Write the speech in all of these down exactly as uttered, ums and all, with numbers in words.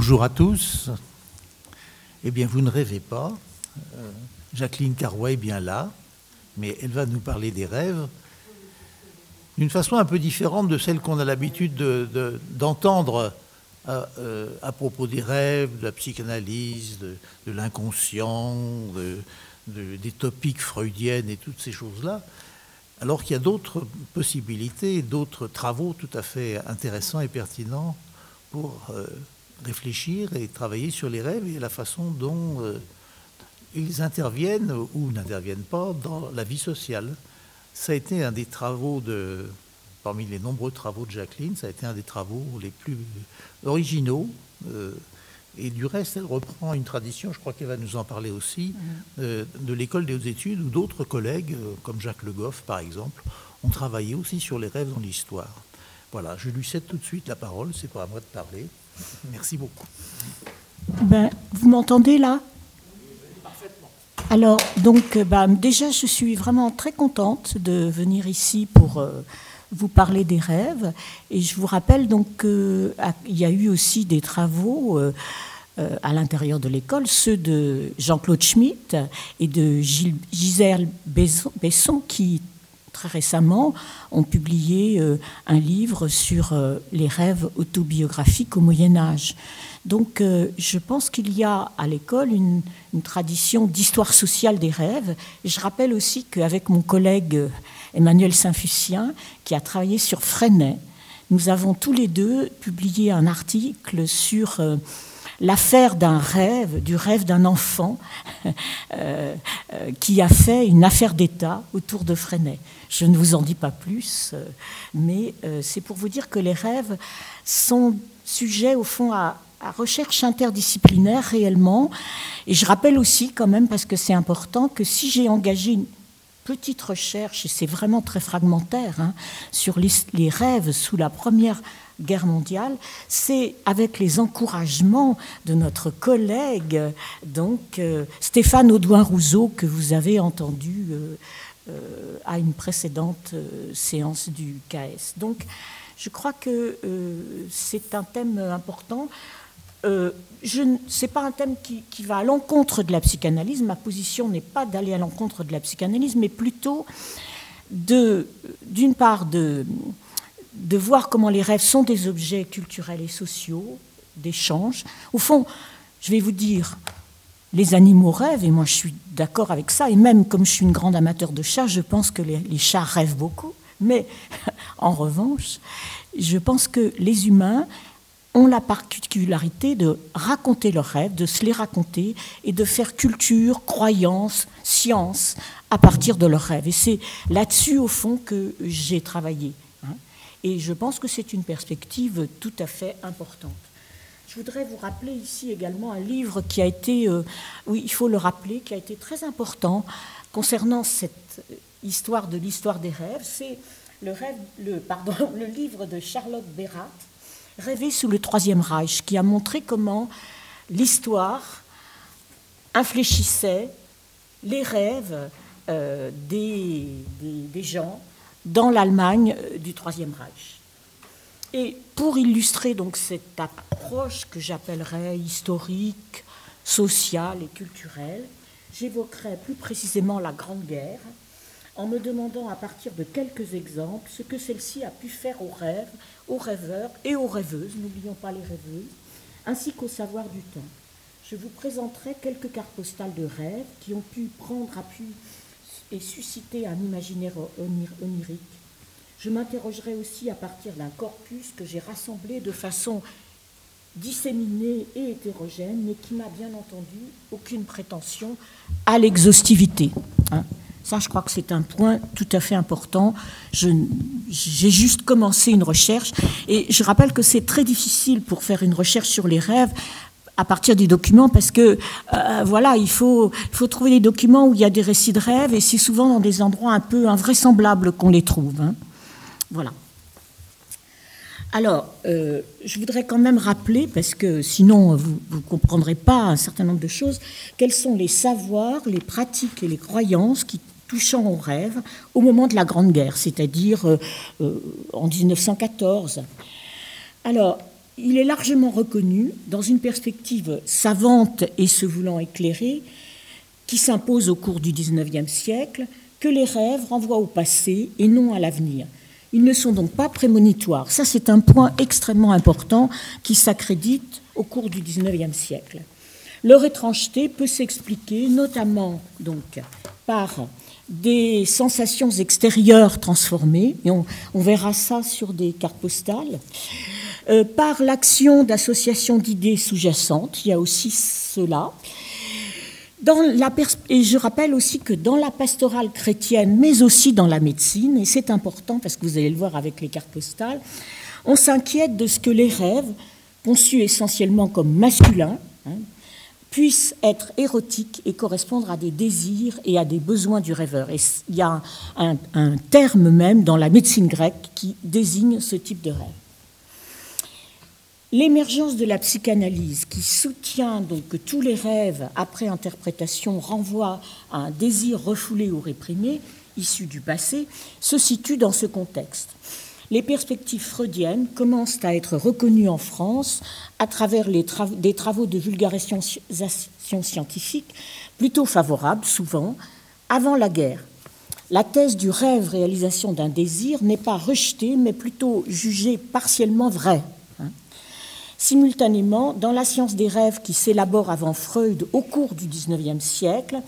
Bonjour à tous. Eh bien, vous ne rêvez pas. Euh, Jacqueline Carrois est bien là, mais elle va nous parler des rêves d'une façon un peu différente de celle qu'on a l'habitude de, de, d'entendre à, euh, à propos des rêves, de la psychanalyse, de, de l'inconscient, de, de, des topiques freudiennes et toutes ces choses-là. Alors qu'il y a d'autres possibilités, d'autres travaux tout à fait intéressants et pertinents pour euh, réfléchir et travailler sur les rêves et la façon dont euh, ils interviennent ou n'interviennent pas dans la vie sociale. Ça a été un des travaux de, parmi les nombreux travaux de Jacqueline, ça a été un des travaux les plus originaux. Euh, et du reste, elle reprend une tradition, je crois qu'elle va nous en parler aussi, euh, de l'école des hautes études où d'autres collègues, euh, comme Jacques Le Goff par exemple, ont travaillé aussi sur les rêves dans l'histoire. Voilà, je lui cède tout de suite la parole, c'est pas à moi de parler. Merci beaucoup. Ben, vous m'entendez là ? Parfaitement. Alors, donc, ben, déjà, je suis vraiment très contente de venir ici pour euh, vous parler des rêves. Et je vous rappelle donc qu'il y a eu aussi des travaux euh, euh, à l'intérieur de l'école, ceux de Jean-Claude Schmitt et de Gilles, Gisèle Besson, Besson, qui très récemment ont publié euh, un livre sur euh, les rêves autobiographiques au Moyen-Âge. Donc, euh, je pense qu'il y a à l'école une, une tradition d'histoire sociale des rêves. Et je rappelle aussi qu'avec mon collègue Emmanuel Saint-Fucien, qui a travaillé sur Freinet, nous avons tous les deux publié un article sur euh, l'affaire d'un rêve, du rêve d'un enfant, euh, euh, qui a fait une affaire d'État autour de Freinet. Je ne vous en dis pas plus, euh, mais euh, c'est pour vous dire que les rêves sont sujets, au fond, à à recherche interdisciplinaire réellement. Et je rappelle aussi quand même, parce que c'est important, que si j'ai engagé une petite recherche, et c'est vraiment très fragmentaire, hein, sur les, les rêves sous la Première Guerre mondiale, c'est avec les encouragements de notre collègue, donc euh, Stéphane Audouin-Rousseau, que vous avez entendu euh, euh, à une précédente euh, séance du K S. Donc, je crois que euh, c'est un thème important. Euh, ce n'est pas un thème qui, qui va à l'encontre de la psychanalyse. Ma position n'est pas d'aller à l'encontre de la psychanalyse, mais plutôt de, d'une part de, de voir comment les rêves sont des objets culturels et sociaux, d'échange. Au fond, je vais vous dire, les animaux rêvent, et moi je suis d'accord avec ça, et même comme je suis une grande amateur de chats, je pense que les, les chats rêvent beaucoup. Mais en revanche, je pense que les humains ont la particularité de raconter leurs rêves, de se les raconter et de faire culture, croyance, science à partir de leurs rêves. Et c'est là-dessus, au fond, que j'ai travaillé. Et je pense que c'est une perspective tout à fait importante. Je voudrais vous rappeler ici également un livre qui a été, euh, oui, il faut le rappeler, qui a été très important concernant cette histoire de l'histoire des rêves. C'est le, rêve, le, pardon, le livre de Charlotte Bérat, Rêver sous le Troisième Reich, qui a montré comment l'histoire infléchissait les rêves euh, des, des, des gens dans l'Allemagne du Troisième Reich. Et pour illustrer donc cette approche que j'appellerais historique, sociale et culturelle, j'évoquerai plus précisément la Grande Guerre, en me demandant à partir de quelques exemples ce que celle-ci a pu faire aux rêves, aux rêveurs et aux rêveuses, n'oublions pas les rêveuses, ainsi qu'au savoir du temps. Je vous présenterai quelques cartes postales de rêves qui ont pu prendre appui et susciter un imaginaire onirique. Je m'interrogerai aussi à partir d'un corpus que j'ai rassemblé de façon disséminée et hétérogène, mais qui n'a bien entendu aucune prétention à l'exhaustivité. Hein. Ça, je crois que c'est un point tout à fait important. Je, j'ai juste commencé une recherche et je rappelle que c'est très difficile pour faire une recherche sur les rêves à partir des documents parce que, euh, voilà, il faut, il faut trouver des documents où il y a des récits de rêves et c'est souvent dans des endroits un peu invraisemblables qu'on les trouve. Hein. Voilà. Alors, euh, je voudrais quand même rappeler, parce que sinon vous ne comprendrez pas un certain nombre de choses, quels sont les savoirs, les pratiques et les croyances qui touchant aux rêves au moment de la Grande Guerre, c'est-à-dire euh, euh, en dix-neuf cent quatorze. Alors, il est largement reconnu, dans une perspective savante et se voulant éclairée, qui s'impose au cours du dix-neuvième siècle, que les rêves renvoient au passé et non à l'avenir. Ils ne sont donc pas prémonitoires. Ça, c'est un point extrêmement important qui s'accrédite au cours du dix-neuvième siècle. Leur étrangeté peut s'expliquer notamment donc, par des sensations extérieures transformées, et on, on verra ça sur des cartes postales, euh, par l'action d'associations d'idées sous-jacentes, il y a aussi cela. Dans la pers- et je rappelle aussi que dans la pastorale chrétienne, mais aussi dans la médecine, et c'est important parce que vous allez le voir avec les cartes postales, on s'inquiète de ce que les rêves, conçus essentiellement comme masculins, hein, puissent être érotiques et correspondre à des désirs et à des besoins du rêveur. Et il y a un, un terme même dans la médecine grecque qui désigne ce type de rêve. L'émergence de la psychanalyse, qui soutient donc que tous les rêves, après interprétation, renvoient à un désir refoulé ou réprimé, issu du passé, se situe dans ce contexte. Les perspectives freudiennes commencent à être reconnues en France à travers les tra- des travaux de vulgarisation scientifique plutôt favorables, souvent, avant la guerre. La thèse du rêve réalisation d'un désir n'est pas rejetée, mais plutôt jugée partiellement vraie. Simultanément, dans la science des rêves qui s'élabore avant Freud au cours du dix-neuvième siècle,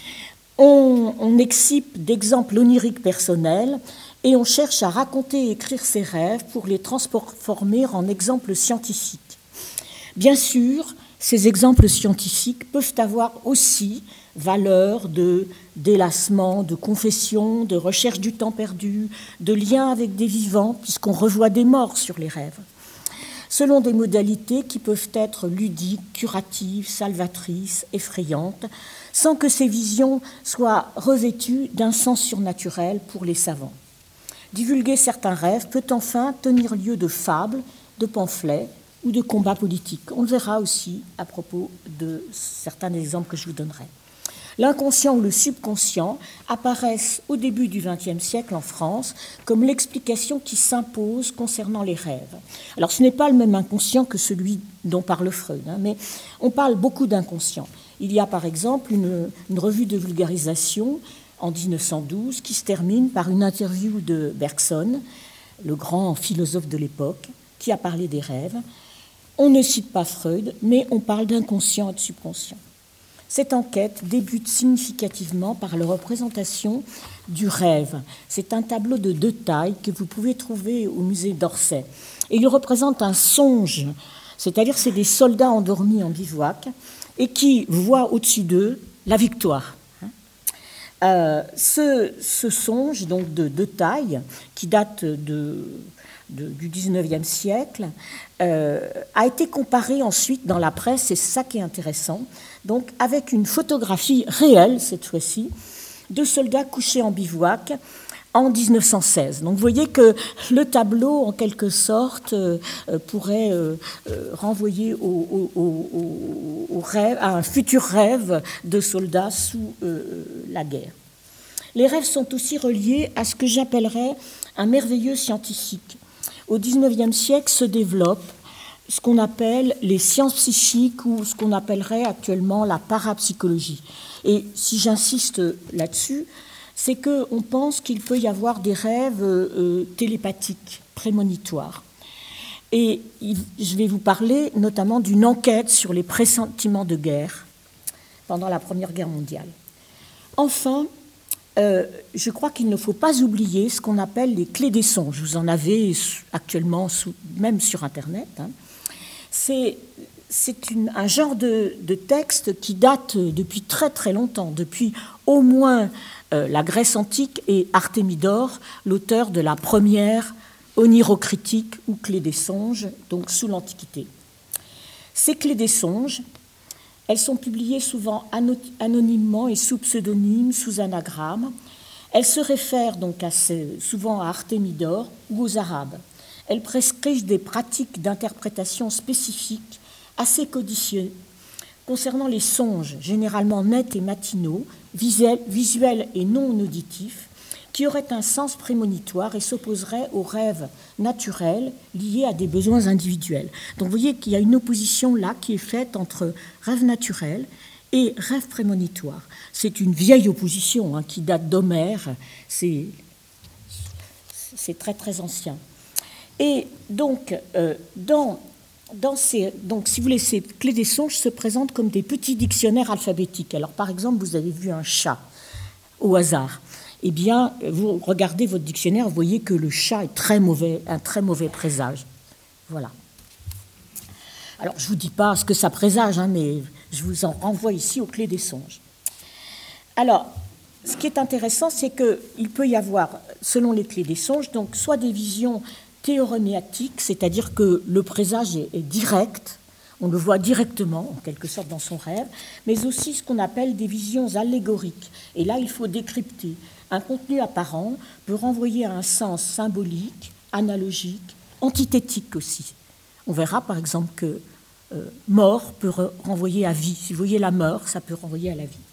on, on excipe d'exemples oniriques personnels et on cherche à raconter et écrire ces rêves pour les transformer en exemples scientifiques. Bien sûr, ces exemples scientifiques peuvent avoir aussi valeur de délassement, de confession, de recherche du temps perdu, de lien avec des vivants, puisqu'on revoit des morts sur les rêves, selon des modalités qui peuvent être ludiques, curatives, salvatrices, effrayantes, sans que ces visions soient revêtues d'un sens surnaturel pour les savants. Divulguer certains rêves peut enfin tenir lieu de fables, de pamphlets ou de combats politiques. On le verra aussi à propos de certains exemples que je vous donnerai. L'inconscient ou le subconscient apparaissent au début du vingtième siècle en France comme l'explication qui s'impose concernant les rêves. Alors ce n'est pas le même inconscient que celui dont parle Freud, hein, mais on parle beaucoup d'inconscient. Il y a par exemple une, une revue de vulgarisation en dix-neuf cent douze qui se termine par une interview de Bergson, le grand philosophe de l'époque, qui a parlé des rêves. On ne cite pas Freud, mais on parle d'inconscient et de subconscient. Cette enquête débute significativement par la représentation du rêve. C'est un tableau de deux tailles que vous pouvez trouver au musée d'Orsay. Et il représente un songe, c'est-à-dire c'est des soldats endormis en bivouac et qui voient au-dessus d'eux la victoire. Euh, ce, ce songe, donc de deux tailles, qui date de, de, du dix-neuvième siècle, euh, a été comparé ensuite dans la presse, et c'est ça qui est intéressant, donc avec une photographie réelle, cette fois-ci, de soldats couchés en bivouac en dix-neuf cent seize. Donc vous voyez que le tableau, en quelque sorte, euh, pourrait euh, renvoyer au, au, au, au rêve, à un futur rêve de soldats sous euh, la guerre. Les rêves sont aussi reliés à ce que j'appellerais un merveilleux scientifique. Au dix-neuvième siècle se développe ce qu'on appelle les sciences psychiques ou ce qu'on appellerait actuellement la parapsychologie. Et si j'insiste là-dessus, c'est qu'on pense qu'il peut y avoir des rêves euh, télépathiques, prémonitoires. Et je vais vous parler notamment d'une enquête sur les pressentiments de guerre pendant la Première Guerre mondiale. Enfin, euh, je crois qu'il ne faut pas oublier ce qu'on appelle les clés des songes. Vous en avez actuellement, sous, même sur Internet. Hein. C'est, c'est une, un genre de, de texte qui date depuis très très longtemps, depuis au moins euh, la Grèce antique et Artémidore, l'auteur de la première onirocritique ou clé des songes, donc sous l'Antiquité. Ces clés des songes, elles sont publiées souvent anonymement et sous pseudonyme, sous anagramme. Elles se réfèrent donc à ce, souvent à Artémidore ou aux Arabes. Elles prescrivent des pratiques d'interprétation spécifiques, assez codifiées, concernant les songes, généralement nets et matinaux, visuels, visuels et non auditifs, qui aurait un sens prémonitoire et s'opposerait aux rêves naturels liés à des besoins individuels. Donc vous voyez qu'il y a une opposition là qui est faite entre rêve naturel et rêve prémonitoire. C'est une vieille opposition hein, qui date d'Homère, c'est, c'est très très ancien. Et donc, euh, dans, dans ces, donc, si vous voulez, ces clés des songes se présentent comme des petits dictionnaires alphabétiques. Alors, par exemple, vous avez vu un chat au hasard. Eh bien, vous regardez votre dictionnaire, vous voyez que le chat est très mauvais, un très mauvais présage. Voilà. Alors, je ne vous dis pas ce que ça présage, hein, mais je vous en renvoie ici aux clés des songes. Alors, ce qui est intéressant, c'est qu'il peut y avoir, selon les clés des songes, donc soit des visions théorémiatiques, c'est-à-dire que le présage est, est direct, on le voit directement, en quelque sorte, dans son rêve, mais aussi ce qu'on appelle des visions allégoriques. Et là, il faut décrypter. Un contenu apparent peut renvoyer à un sens symbolique, analogique, antithétique aussi. On verra, par exemple, que euh, mort peut re- renvoyer à vie. Si vous voyez la mort, ça peut renvoyer à la vie.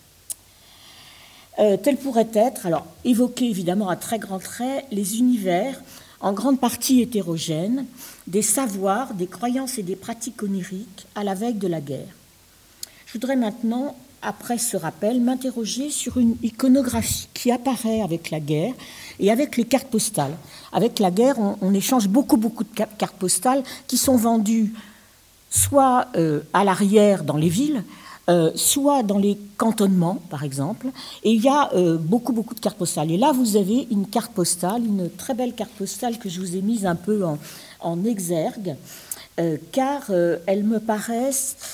Euh, tel pourrait être, alors, évoquer évidemment à très grands traits les univers en grande partie hétérogènes, des savoirs, des croyances et des pratiques oniriques à la veille de la guerre. Je voudrais maintenant, après ce rappel, m'interroger sur une iconographie qui apparaît avec la guerre et avec les cartes postales. Avec la guerre, on, on échange beaucoup, beaucoup de cartes postales qui sont vendues soit euh, à l'arrière dans les villes, Euh, soit dans les cantonnements, par exemple, et il y a euh, beaucoup, beaucoup de cartes postales. Et là, vous avez une carte postale, une très belle carte postale que je vous ai mise un peu en, en exergue, euh, car euh, elle me paraît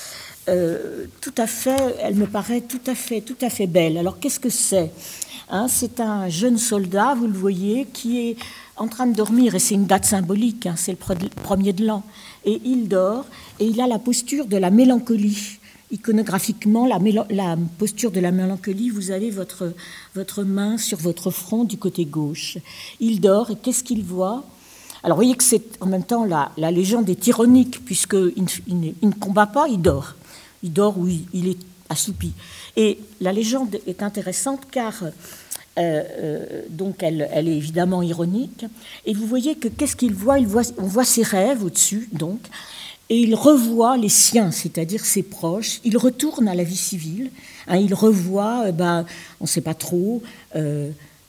euh, tout à fait, elle me paraît tout à fait, tout à fait belle. Alors, qu'est-ce que c'est hein, c'est un jeune soldat, vous le voyez, qui est en train de dormir, et c'est une date symbolique, hein, c'est le premier de l'an, et il dort, et il a la posture de la mélancolie. Iconographiquement, la, méla- la posture de la mélancolie, vous avez votre, votre main sur votre front du côté gauche. Il dort, et qu'est-ce qu'il voit ? Alors, vous voyez que c'est en même temps la, la légende est ironique, puisqu'il il, il ne combat pas, il dort. Il dort ou il, il est assoupi. Et la légende est intéressante car euh, euh, donc elle, elle est évidemment ironique. Et vous voyez que qu'est-ce qu'il voit, il voit on voit ses rêves au-dessus, donc. Et il revoit les siens, c'est-à-dire ses proches. Il retourne à la vie civile. Hein, il revoit, euh, ben, on ne sait pas trop, euh,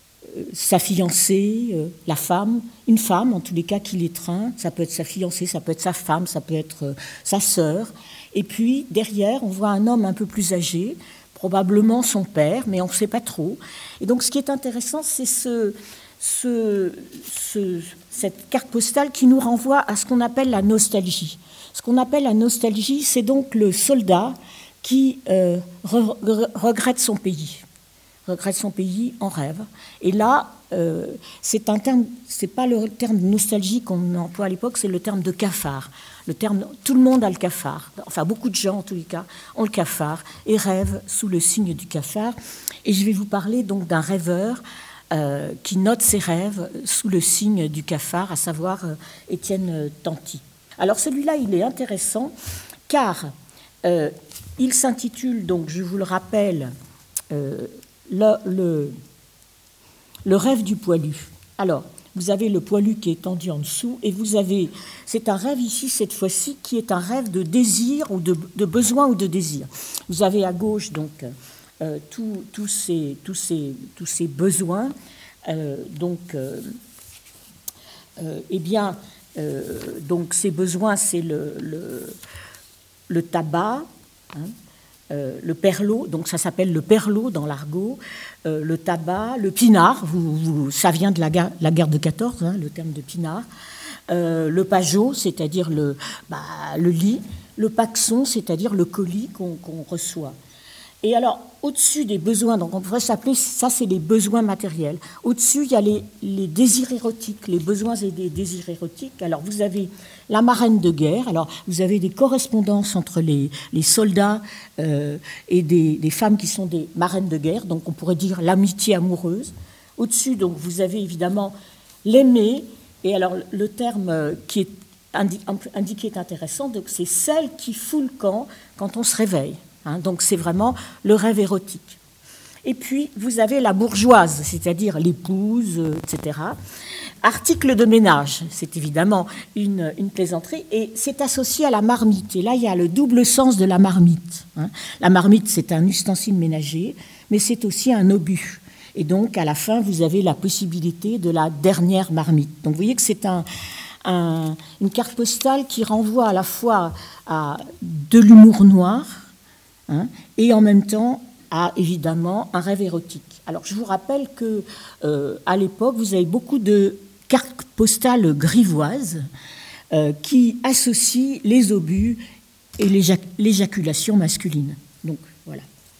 sa fiancée, euh, la femme, une femme en tous les cas qui l'étreint. Ça peut être sa fiancée, ça peut être sa femme, ça peut être euh, sa sœur. Et puis derrière, on voit un homme un peu plus âgé, probablement son père, mais on ne sait pas trop. Et donc ce qui est intéressant, c'est ce, ce, ce, cette carte postale qui nous renvoie à ce qu'on appelle la nostalgie. Ce qu'on appelle la nostalgie, c'est donc le soldat qui euh, re- re- regrette son pays, regrette son pays en rêve. Et là, euh, c'est un terme, c'est pas le terme de nostalgie qu'on emploie à l'époque, c'est le terme de cafard. Le terme, tout le monde a le cafard. Enfin, beaucoup de gens, en tous les cas, ont le cafard et rêvent sous le signe du cafard. Et je vais vous parler donc d'un rêveur euh, qui note ses rêves sous le signe du cafard, à savoir euh, Étienne Tanti. Alors celui-là, il est intéressant car euh, il s'intitule, donc je vous le rappelle, euh, le, le, le rêve du poilu. Alors, vous avez le poilu qui est tendu en dessous et vous avez, c'est un rêve ici, cette fois-ci, qui est un rêve de désir ou de, de besoin ou de désir. Vous avez à gauche, donc, euh, tous tout ces, tous ces, tous ces besoins. Euh, donc, euh, euh, eh bien... Euh, donc ces besoins, c'est le, le, le tabac, hein, euh, le perlot, donc ça s'appelle le perlot dans l'argot, euh, le tabac, le pinard, vous, vous, ça vient de la guerre, la guerre de quatorze, hein, le terme de pinard, euh, le pajot, c'est-à-dire le, bah, le lit, le paxon, c'est-à-dire le colis qu'on, qu'on reçoit. Et alors, au-dessus des besoins, donc on pourrait s'appeler, ça c'est les besoins matériels. Au-dessus, il y a les, les désirs érotiques, les besoins et des désirs érotiques. Alors, vous avez la marraine de guerre. Alors, vous avez des correspondances entre les, les soldats euh, et des, des femmes qui sont des marraines de guerre. Donc, on pourrait dire l'amitié amoureuse. Au-dessus, donc, vous avez évidemment l'aimer. Et alors, le terme qui est indiqué est intéressant. Donc, c'est celle qui fout le camp quand on se réveille. Hein, donc c'est vraiment le rêve érotique. Et puis, vous avez la bourgeoise, c'est-à-dire l'épouse, et cetera. Article de ménage, c'est évidemment une, une plaisanterie, et c'est associé à la marmite. Et là, il y a le double sens de la marmite. Hein. La marmite, c'est un ustensile ménager, mais c'est aussi un obus. Et donc, à la fin, vous avez la possibilité de la dernière marmite. Donc, vous voyez que c'est un, un, une carte postale qui renvoie à la fois à de l'humour noir, hein, et en même temps à, évidemment, un rêve érotique. Alors, je vous rappelle que euh, à l'époque, vous avez beaucoup de cartes postales grivoises euh, qui associent les obus et l'éjaculation masculine. Donc, voilà.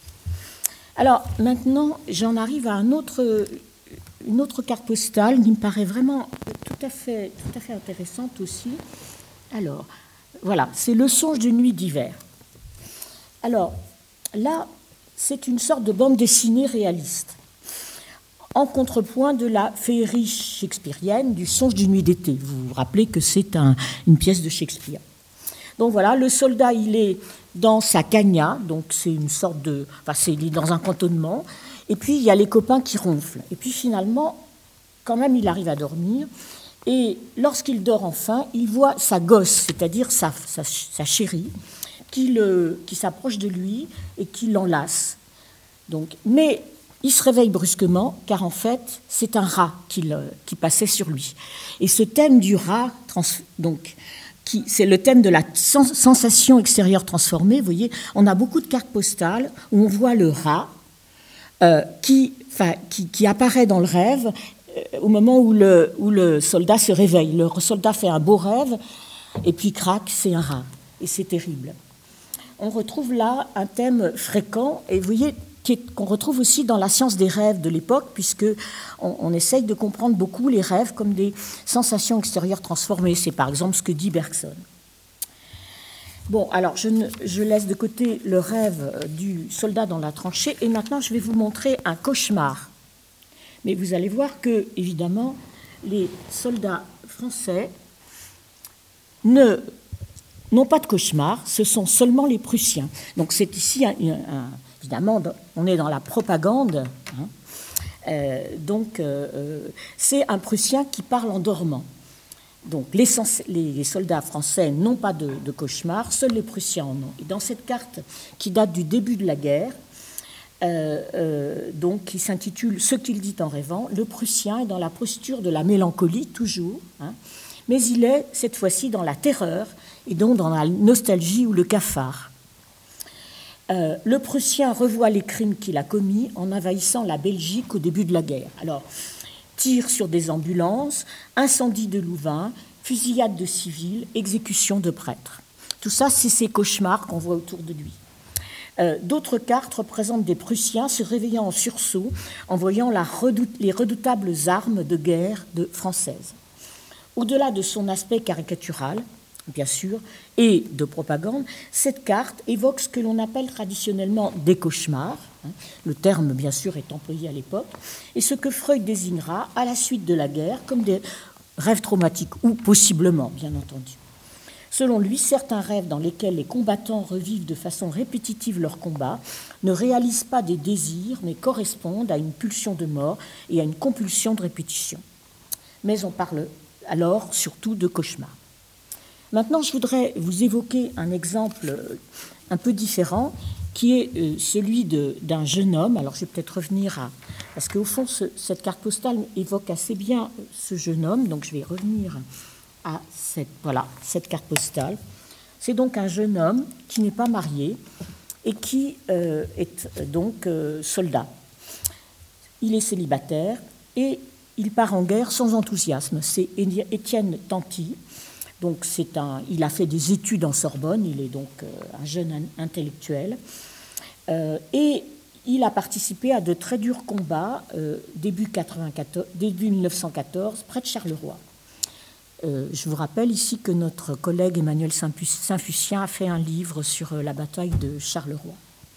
Alors, maintenant, j'en arrive à un autre, une autre carte postale qui me paraît vraiment tout à fait, tout à fait intéressante aussi. Alors, voilà, c'est Le songe d'une nuit d'hiver. Alors, là, c'est une sorte de bande dessinée réaliste, en contrepoint de la féerie shakespearienne du songe d'une nuit d'été. Vous vous rappelez que c'est un, une pièce de Shakespeare. Donc voilà, le soldat, il est dans sa cagna, donc c'est une sorte de... Enfin, c'est, il est dans un cantonnement, et puis il y a les copains qui ronflent. Et puis finalement, quand même, il arrive à dormir, et lorsqu'il dort enfin, il voit sa gosse, c'est-à-dire sa, sa, sa chérie, qui, le, qui s'approche de lui et qui l'enlace. Donc, mais il se réveille brusquement, car en fait, c'est un rat qui, le, qui passait sur lui. Et ce thème du rat, trans, donc, qui, c'est le thème de la sens, sensation extérieure transformée. Vous voyez, on a beaucoup de cartes postales où on voit le rat euh, qui, enfin, qui, qui apparaît dans le rêve euh, au moment où le, où le soldat se réveille. Le soldat fait un beau rêve, et puis crac, c'est un rat. Et c'est terrible. On retrouve là un thème fréquent, et vous voyez, qu'on retrouve aussi dans la science des rêves de l'époque, puisqu'on on essaye de comprendre beaucoup les rêves comme des sensations extérieures transformées. C'est par exemple ce que dit Bergson. Bon, alors je, ne, je laisse de côté le rêve du soldat dans la tranchée, et maintenant je vais vous montrer un cauchemar. Mais vous allez voir que, évidemment, les soldats français ne... n'ont pas de cauchemar, ce sont seulement les Prussiens. Donc c'est ici, un, un, évidemment, on est dans la propagande. Hein. Euh, donc euh, c'est un Prussien qui parle en dormant. Donc les, les soldats français n'ont pas de, de cauchemar, seuls les Prussiens en ont. Et dans cette carte qui date du début de la guerre, euh, euh, donc qui s'intitule « Ce qu'il dit en rêvant », le Prussien est dans la posture de la mélancolie, toujours, hein, mais il est cette fois-ci dans la terreur et donc dans la nostalgie ou le cafard. Euh, le Prussien revoit les crimes qu'il a commis en envahissant la Belgique au début de la guerre. Alors, tir sur des ambulances, incendie de Louvain, fusillade de civils, exécution de prêtres. Tout ça, c'est ces cauchemars qu'on voit autour de lui. Euh, d'autres cartes représentent des Prussiens se réveillant en sursaut en voyant la redoute, les redoutables armes de guerre de, françaises. Au-delà de son aspect caricatural, bien sûr, et de propagande, cette carte évoque ce que l'on appelle traditionnellement des cauchemars, hein, le terme, bien sûr, est employé à l'époque, et ce que Freud désignera, à la suite de la guerre, comme des rêves traumatiques, ou possiblement, bien entendu. Selon lui, certains rêves dans lesquels les combattants revivent de façon répétitive leur combat ne réalisent pas des désirs, mais correspondent à une pulsion de mort et à une compulsion de répétition. Mais on parle alors surtout de cauchemars. Maintenant, je voudrais vous évoquer un exemple un peu différent, qui est celui de, d'un jeune homme. Alors, je vais peut-être revenir à... Parce qu'au fond, ce, cette carte postale évoque assez bien ce jeune homme, donc je vais revenir à cette, voilà, cette carte postale. C'est donc un jeune homme qui n'est pas marié et qui euh, est donc euh, soldat. Il est célibataire et il part en guerre sans enthousiasme. C'est Étienne Tanty. Donc c'est un, il a fait des études en Sorbonne, il est donc euh, un jeune intellectuel. Euh, et il a participé à de très durs combats euh, début, début mille neuf cent quatorze, près de Charleroi. Euh, je vous rappelle ici que notre collègue Emmanuel Saint-Fucien a fait un livre sur euh, la bataille de Charleroi.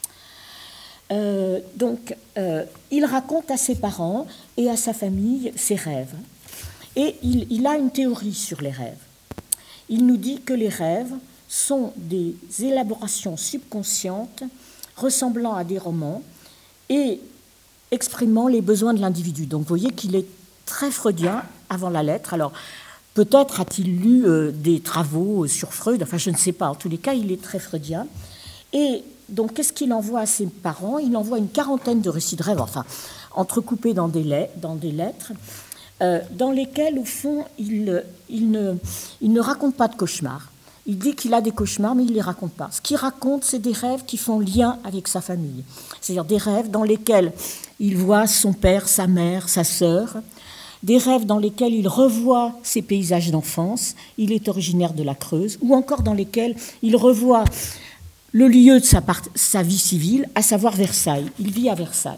Euh, donc, euh, il raconte à ses parents et à sa famille ses rêves. Et il, il a une théorie sur les rêves. Il nous dit que les rêves sont des élaborations subconscientes ressemblant à des romans et exprimant les besoins de l'individu. Donc vous voyez qu'il est très freudien avant la lettre. Alors peut-être a-t-il lu euh, des travaux sur Freud, enfin je ne sais pas. En tous les cas, il est très freudien. Et donc qu'est-ce qu'il envoie à ses parents? Il envoie une quarantaine de récits de rêves, enfin entrecoupés dans des, lettres, dans des lettres, euh, dans lesquelles, au fond, il, il, ne, il ne raconte pas de cauchemars. Il dit qu'il a des cauchemars, mais il ne les raconte pas. Ce qu'il raconte, c'est des rêves qui font lien avec sa famille. C'est-à-dire des rêves dans lesquels il voit son père, sa mère, sa sœur, des rêves dans lesquels il revoit ses paysages d'enfance, il est originaire de la Creuse, ou encore dans lesquels il revoit le lieu de sa, part, sa vie civile, à savoir Versailles. Il vit à Versailles.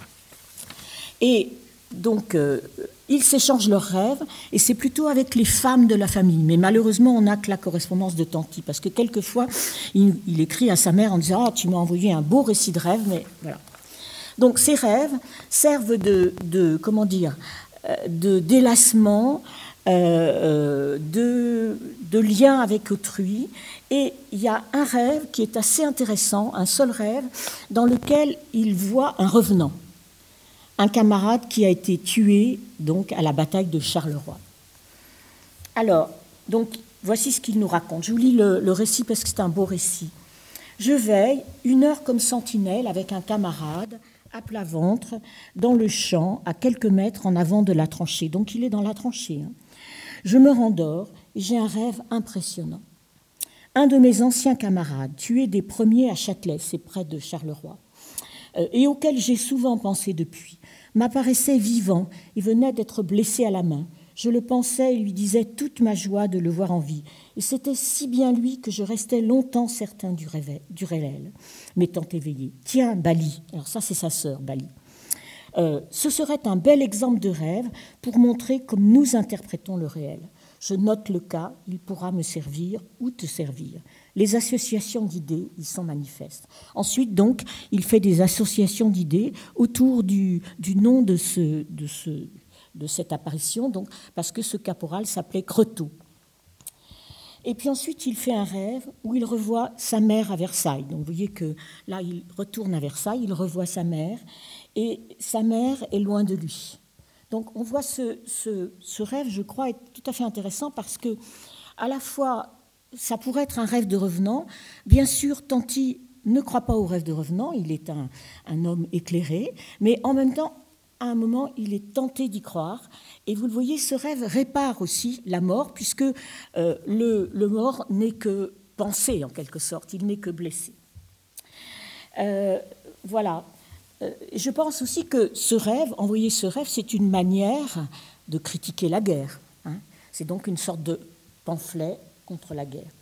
Et donc, euh, ils s'échangent leurs rêves, et c'est plutôt avec les femmes de la famille. Mais malheureusement, on n'a que la correspondance de Tanti, parce que quelquefois, il, il écrit à sa mère en disant « Ah, tu m'as envoyé un beau récit de rêve, mais voilà ». Donc, ces rêves servent de, de comment dire, de délassement, euh, de, de lien avec autrui. Et il y a un rêve qui est assez intéressant, un seul rêve, dans lequel il voit un revenant. Un camarade qui a été tué donc à la bataille de Charleroi. Alors, donc, voici ce qu'il nous raconte. Je vous lis le, le récit parce que c'est un beau récit. Je veille une heure comme sentinelle avec un camarade à plat ventre dans le champ à quelques mètres en avant de la tranchée. Donc, il est dans la tranchée. Hein. Je me rendors et j'ai un rêve impressionnant. Un de mes anciens camarades, tué des premiers à Châtelet, c'est près de Charleroi, euh, et auquel j'ai souvent pensé depuis, m'apparaissait vivant et venait d'être blessé à la main. Je le pensais et lui disais toute ma joie de le voir en vie. Et c'était si bien lui que je restais longtemps certain du, réveil, du réel, m'étant éveillé. Tiens, Bali, alors ça c'est sa sœur, Bali. Euh, ce serait un bel exemple de rêve pour montrer comme nous interprétons le réel. Je note le cas, il pourra me servir ou te servir. Les associations d'idées y sont manifestes. Ensuite, donc, il fait des associations d'idées autour du, du nom de, ce, de, ce, de cette apparition, donc, parce que ce caporal s'appelait Creteau. Et puis ensuite, il fait un rêve où il revoit sa mère à Versailles. Donc, vous voyez que là, il retourne à Versailles, il revoit sa mère, et sa mère est loin de lui. Donc, on voit ce, ce, ce rêve, je crois, est tout à fait intéressant parce que, à la fois, ça pourrait être un rêve de revenant. Bien sûr, Tanti ne croit pas au rêve de revenant, il est un, un homme éclairé, mais en même temps, à un moment, il est tenté d'y croire. Et vous le voyez, ce rêve répare aussi la mort, puisque euh, le, le mort n'est que pensé, en quelque sorte, il n'est que blessé. Euh, voilà. Je pense aussi que ce rêve, envoyer ce rêve, c'est une manière de critiquer la guerre. Hein. C'est donc une sorte de pamphlet contre la guerre.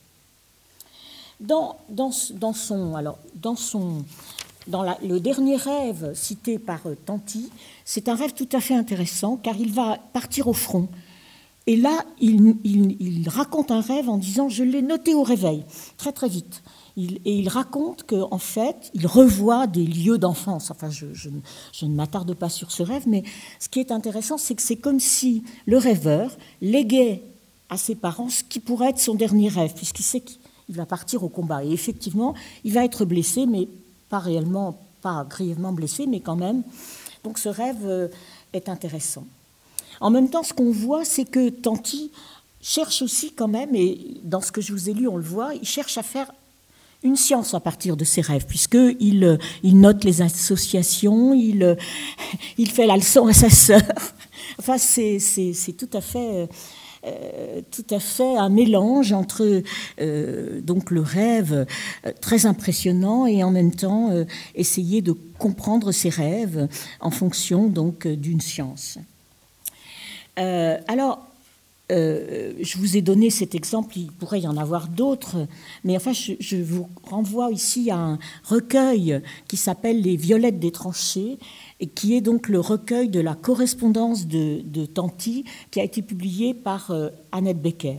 Dans, dans, dans, son, alors, dans, son, dans la, le dernier rêve cité par euh, Tanti, c'est un rêve tout à fait intéressant car il va partir au front. Et là, il, il, il raconte un rêve en disant « je l'ai noté au réveil », très très vite. Il, et il raconte qu'en fait, il revoit des lieux d'enfance. Enfin, je, je, je ne m'attarde pas sur ce rêve, mais ce qui est intéressant, c'est que c'est comme si le rêveur léguait à ses parents ce qui pourrait être son dernier rêve, puisqu'il sait qu'il va partir au combat. Et effectivement, il va être blessé, mais pas réellement, pas grièvement blessé, mais quand même. Donc ce rêve est intéressant. En même temps, ce qu'on voit, c'est que Tanti cherche aussi quand même, et dans ce que je vous ai lu, on le voit, il cherche à faire une science à partir de ses rêves, puisqu'il il note les associations, il, il fait la leçon à sa sœur. Enfin, c'est, c'est, c'est tout à fait... Euh, tout à fait un mélange entre euh, donc le rêve euh, très impressionnant et en même temps euh, essayer de comprendre ses rêves en fonction donc d'une science. Euh, alors, euh, je vous ai donné cet exemple, il pourrait y en avoir d'autres, mais enfin, je, je vous renvoie ici à un recueil qui s'appelle « Les violettes des tranchées », et qui est donc le recueil de la correspondance de, de Tanti, qui a été publié par euh, Annette Becker.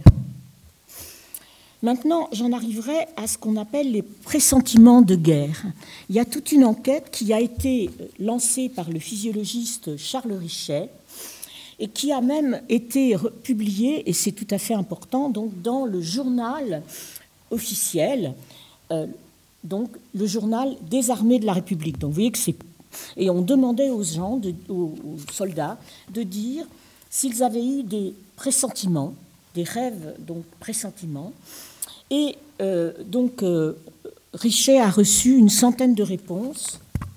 Maintenant, j'en arriverai à ce qu'on appelle les pressentiments de guerre. Il y a toute une enquête qui a été lancée par le physiologiste Charles Richet, et qui a même été publiée, et c'est tout à fait important, donc dans le journal officiel, euh, donc le journal des armées de la République. Donc vous voyez que c'est Et on demandait aux gens, de, aux, aux soldats, de dire s'ils avaient eu des pressentiments, des rêves, donc pressentiments. Et euh, donc, euh, Richet a reçu une centaine de réponses.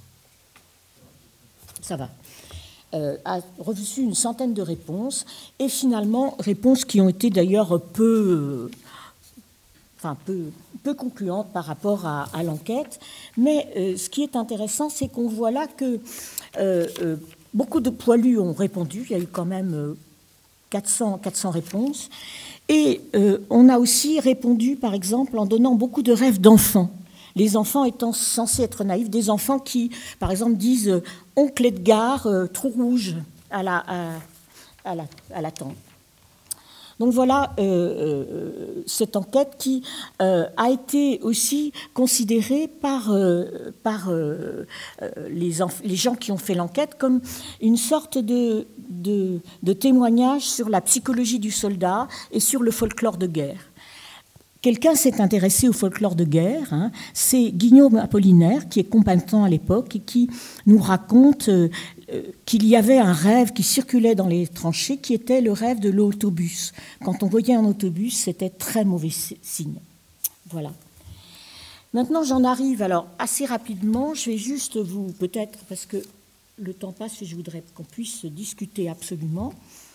Ça va. Euh, a reçu une centaine de réponses, et finalement, réponses qui ont été d'ailleurs peu, enfin, peu, peu concluantes par rapport à, à l'enquête. Mais euh, ce qui est intéressant, c'est qu'on voit là que euh, euh, beaucoup de poilus ont répondu. Il y a eu quand même euh, quatre cents, quatre cents réponses. Et euh, on a aussi répondu, par exemple, en donnant beaucoup de rêves d'enfants. Les enfants étant censés être naïfs, des enfants qui, par exemple, disent euh, « Oncle Edgar, euh, trou rouge » à la, à, à la, à la tempe. Donc voilà euh, euh, cette enquête qui euh, a été aussi considérée par, euh, par euh, les, les gens qui ont fait l'enquête comme une sorte de, de, de témoignage sur la psychologie du soldat et sur le folklore de guerre. Quelqu'un s'est intéressé au folklore de guerre, hein, c'est Guillaume Apollinaire, qui est combattant à l'époque et qui nous raconte euh, qu'il y avait un rêve qui circulait dans les tranchées, qui était le rêve de l'autobus. Quand on voyait un autobus, c'était très mauvais signe. Voilà. Maintenant, j'en arrive, alors assez rapidement, je vais juste vous, peut-être, parce que le temps passe et je voudrais qu'on puisse discuter absolument.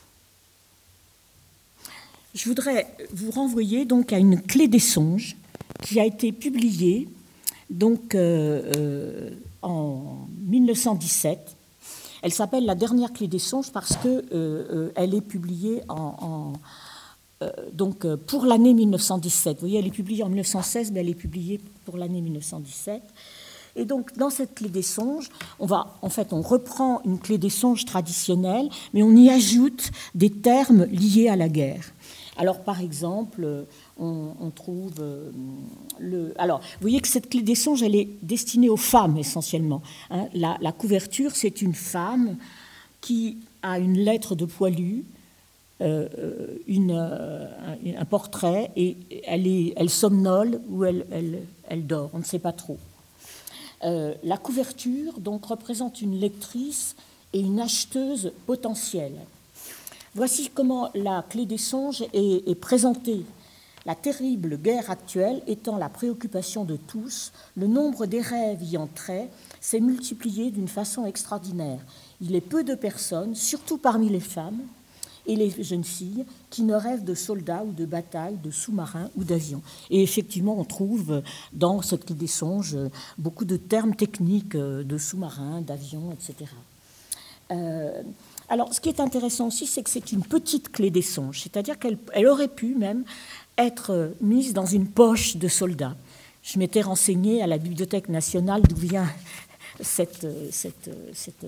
Je voudrais vous renvoyer donc à une clé des songes qui a été publiée donc, euh, euh, en mille neuf cent dix-sept. Elle s'appelle La dernière clé des songes parce qu'elle euh, euh, est publiée en, en, euh, donc, pour l'année mille neuf cent dix-sept. Vous voyez, elle est publiée en mille neuf cent seize, mais elle est publiée pour l'année mille neuf cent dix-sept. Et donc, dans cette clé des songes, on va, en fait, on reprend une clé des songes traditionnelle, mais on y ajoute des termes liés à la guerre. Alors, par exemple, on, on trouve euh, le... Alors, vous voyez que cette clé des songes, elle est destinée aux femmes, essentiellement. Hein. La, la couverture, c'est une femme qui a une lettre de poilu, euh, une, euh, un, un portrait, et elle, est, elle somnole ou elle, elle, elle dort, on ne sait pas trop. Euh, la couverture, donc, représente une lectrice et une acheteuse potentielle. Voici comment la clé des songes est, est présentée. La terrible guerre actuelle étant la préoccupation de tous, le nombre des rêves y entrait s'est multiplié d'une façon extraordinaire. Il est peu de personnes, surtout parmi les femmes et les jeunes filles, qui ne rêvent de soldats ou de batailles, de sous-marins ou d'avions. Et effectivement, on trouve dans cette clé des songes beaucoup de termes techniques de sous-marins, d'avions, et cetera. Euh, Alors, ce qui est intéressant aussi, c'est que c'est une petite clé des songes, c'est-à-dire qu'elle elle aurait pu même être mise dans une poche de soldat. Je m'étais renseignée à la Bibliothèque nationale d'où vient cette, cette, cette,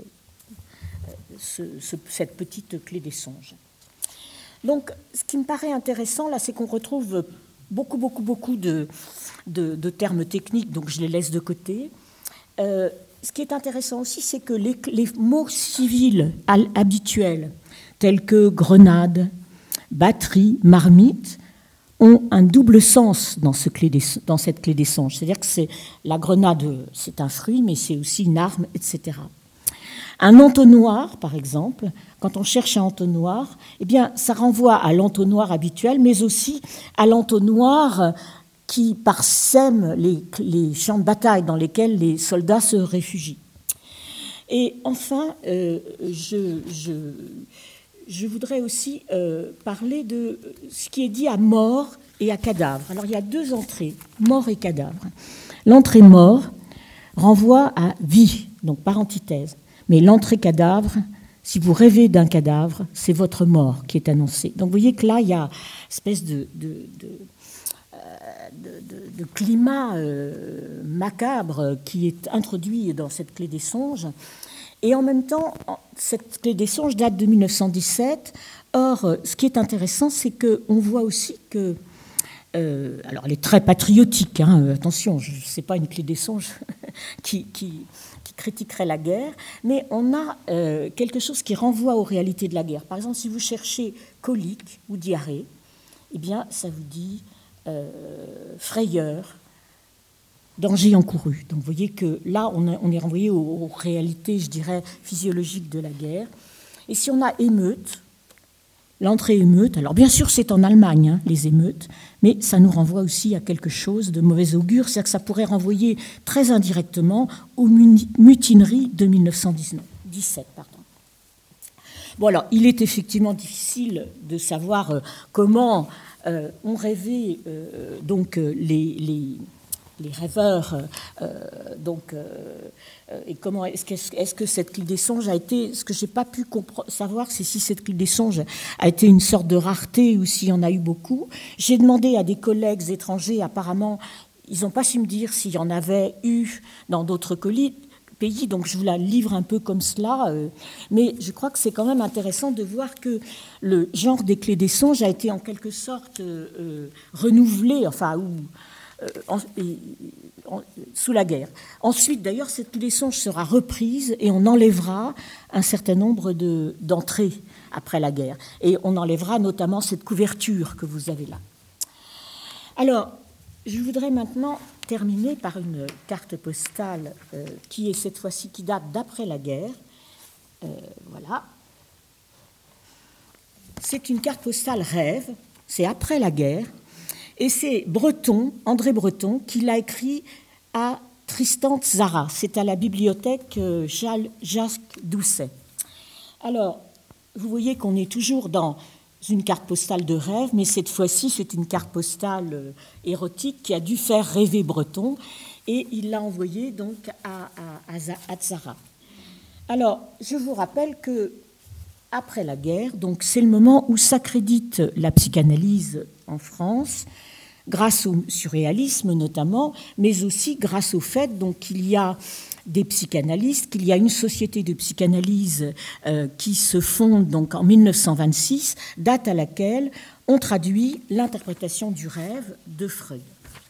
ce, ce, cette petite clé des songes. Donc, ce qui me paraît intéressant, là, c'est qu'on retrouve beaucoup, beaucoup, beaucoup de, de, de termes techniques, donc je les laisse de côté. Euh, Ce qui est intéressant aussi, c'est que les, les mots civils habituels, tels que grenade, batterie, marmite, ont un double sens dans, ce clé des, dans cette clé des songes. C'est-à-dire que c'est, la grenade, c'est un fruit, mais c'est aussi une arme, et cetera. Un entonnoir, par exemple, quand on cherche un entonnoir, eh bien, ça renvoie à l'entonnoir habituel, mais aussi à l'entonnoir qui parsème les, les champs de bataille dans lesquels les soldats se réfugient. Et enfin, euh, je, je, je voudrais aussi euh, parler de ce qui est dit à mort et à cadavre. Alors, il y a deux entrées, mort et cadavre. L'entrée mort renvoie à vie, donc par antithèse. Mais l'entrée cadavre, si vous rêvez d'un cadavre, c'est votre mort qui est annoncée. Donc, vous voyez que là, il y a une espèce de... de, de De, de, de climat euh, macabre qui est introduit dans cette clé des songes. Et en même temps, cette clé des songes date de mille neuf cent dix-sept. Or, ce qui est intéressant, c'est qu'on voit aussi que... Euh, alors, elle est très patriotique, hein, attention, ce n'est pas une clé des songes qui, qui, qui critiquerait la guerre, mais on a euh, quelque chose qui renvoie aux réalités de la guerre. Par exemple, si vous cherchez colique ou diarrhée, eh bien, ça vous dit... Euh, frayeur, danger encouru. Donc vous voyez que là, on, a, on est renvoyé aux, aux réalités, je dirais, physiologiques de la guerre. Et si on a émeute, l'entrée émeute, alors bien sûr c'est en Allemagne, hein, les émeutes, mais ça nous renvoie aussi à quelque chose de mauvais augure, c'est-à-dire que ça pourrait renvoyer très indirectement aux mutineries de mille neuf cent dix-sept. Pardon. Bon alors, il est effectivement difficile de savoir euh, comment euh, ont rêvé euh, donc, euh, les... les les rêveurs, euh, donc, euh, et comment est-ce que, est-ce que cette clique des songes a été, ce que je n'ai pas pu savoir, c'est si cette clique des songes a été une sorte de rareté ou s'il y en a eu beaucoup. J'ai demandé à des collègues étrangers, apparemment, ils n'ont pas su me dire s'il y en avait eu dans d'autres pays, donc je vous la livre un peu comme cela, euh, mais je crois que c'est quand même intéressant de voir que le genre des clés des songes a été en quelque sorte euh, euh, renouvelé, enfin, ou En, et, en, sous la guerre. Ensuite, d'ailleurs, cette clé des songes sera reprise et on enlèvera un certain nombre de, d'entrées après la guerre. Et on enlèvera notamment cette couverture que vous avez là. Alors, je voudrais maintenant terminer par une carte postale euh, qui est cette fois-ci, qui date d'après la guerre. Euh, voilà. C'est une carte postale rêve, c'est après la guerre. Et c'est Breton, André Breton, qui l'a écrit à Tristan Tzara. C'est à la bibliothèque Jacques Doucet. Alors, vous voyez qu'on est toujours dans une carte postale de rêve, mais cette fois-ci, c'est une carte postale érotique qui a dû faire rêver Breton, et il l'a envoyée donc à, à, à Tzara. Alors, je vous rappelle que après la guerre, donc c'est le moment où s'accrédite la psychanalyse en France, grâce au surréalisme notamment, mais aussi grâce au fait donc, qu'il y a des psychanalystes, qu'il y a une société de psychanalyse euh, qui se fonde donc, en mille neuf cent vingt-six, date à laquelle on traduit l'interprétation du rêve de Freud.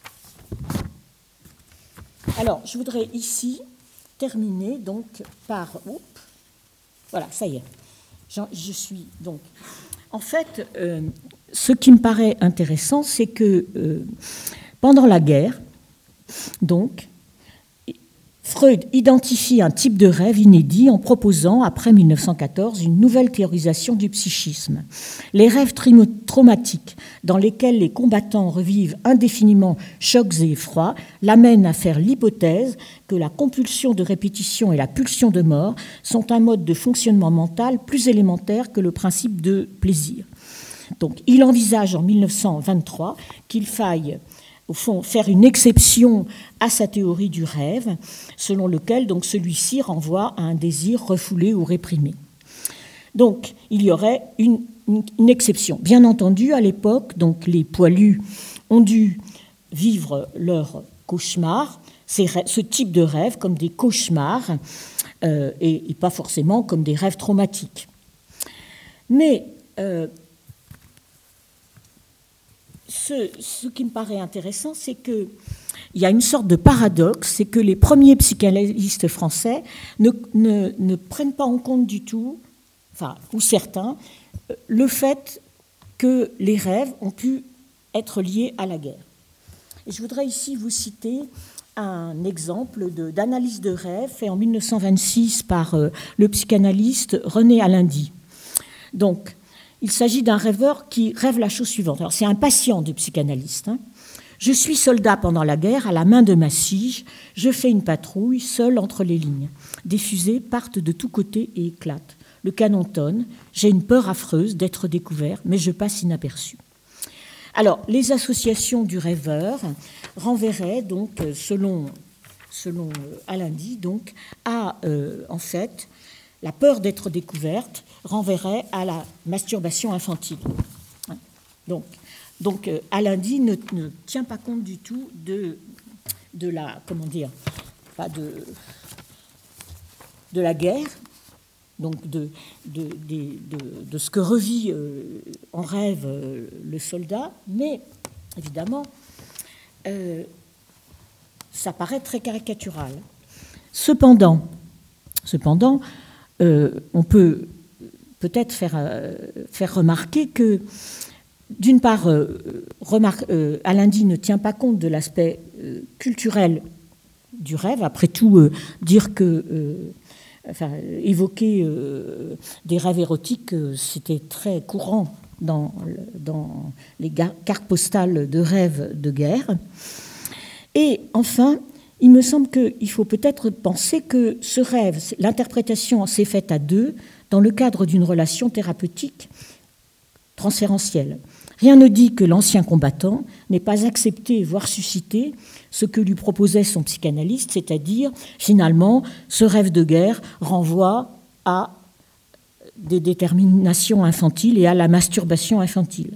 Alors, je voudrais ici terminer donc, par... Oups, voilà, ça y est. Je suis donc... En fait, euh, ce qui me paraît intéressant, c'est que euh, pendant la guerre, donc, Freud identifie un type de rêve inédit en proposant, après mille neuf cent quatorze, une nouvelle théorisation du psychisme. Les rêves traumatiques, dans lesquels les combattants revivent indéfiniment chocs et effrois, l'amènent à faire l'hypothèse que la compulsion de répétition et la pulsion de mort sont un mode de fonctionnement mental plus élémentaire que le principe de plaisir. Donc, il envisage en mille neuf cent vingt-trois qu'il faille au fond, faire une exception à sa théorie du rêve, selon lequel donc, celui-ci renvoie à un désir refoulé ou réprimé. Donc, il y aurait une, une, une exception. Bien entendu, à l'époque, donc, les poilus ont dû vivre leur cauchemar, ces, ce type de rêve, comme des cauchemars, euh, et, et pas forcément comme des rêves traumatiques. Mais... Euh, Ce, ce qui me paraît intéressant, c'est qu'il y a une sorte de paradoxe, c'est que les premiers psychanalystes français ne, ne, ne prennent pas en compte du tout, enfin, ou certains, le fait que les rêves ont pu être liés à la guerre. Et je voudrais ici vous citer un exemple de, d'analyse de rêve fait en mille neuf cent vingt-six par euh, le psychanalyste René Alindy. Donc, il s'agit d'un rêveur qui rêve la chose suivante. Alors, c'est un patient de psychanalyste. Hein. Je suis soldat pendant la guerre, à la main de ma sige. Je fais une patrouille, seul entre les lignes. Des fusées partent de tous côtés et éclatent. Le canon tonne. J'ai une peur affreuse d'être découvert, mais je passe inaperçu. Alors, les associations du rêveur renverraient, donc, selon, selon Alindy, donc, à, euh, en fait, la peur d'être découverte renverrait à la masturbation infantile. Donc, donc euh, Alindy ne, ne tient pas compte du tout de, de la, comment dire, pas de, de la guerre, donc de, de, de, de, de ce que revit euh, en rêve euh, le soldat, mais évidemment, euh, ça paraît très caricatural. Cependant, cependant euh, on peut peut-être faire, euh, faire remarquer que, d'une part, euh, remarque, euh, Alindy ne tient pas compte de l'aspect euh, culturelle du rêve. Après tout, euh, dire que, euh, enfin, évoquer euh, des rêves érotiques, euh, c'était très courant dans, dans les cartes postales de rêves de guerre. Et enfin, il me semble qu'il faut peut-être penser que ce rêve, l'interprétation s'est faite à deux dans le cadre d'une relation thérapeutique transférentielle. Rien ne dit que l'ancien combattant n'ait pas accepté, voire suscité, ce que lui proposait son psychanalyste, c'est-à-dire, finalement, ce rêve de guerre renvoie à des déterminations infantiles et à la masturbation infantile.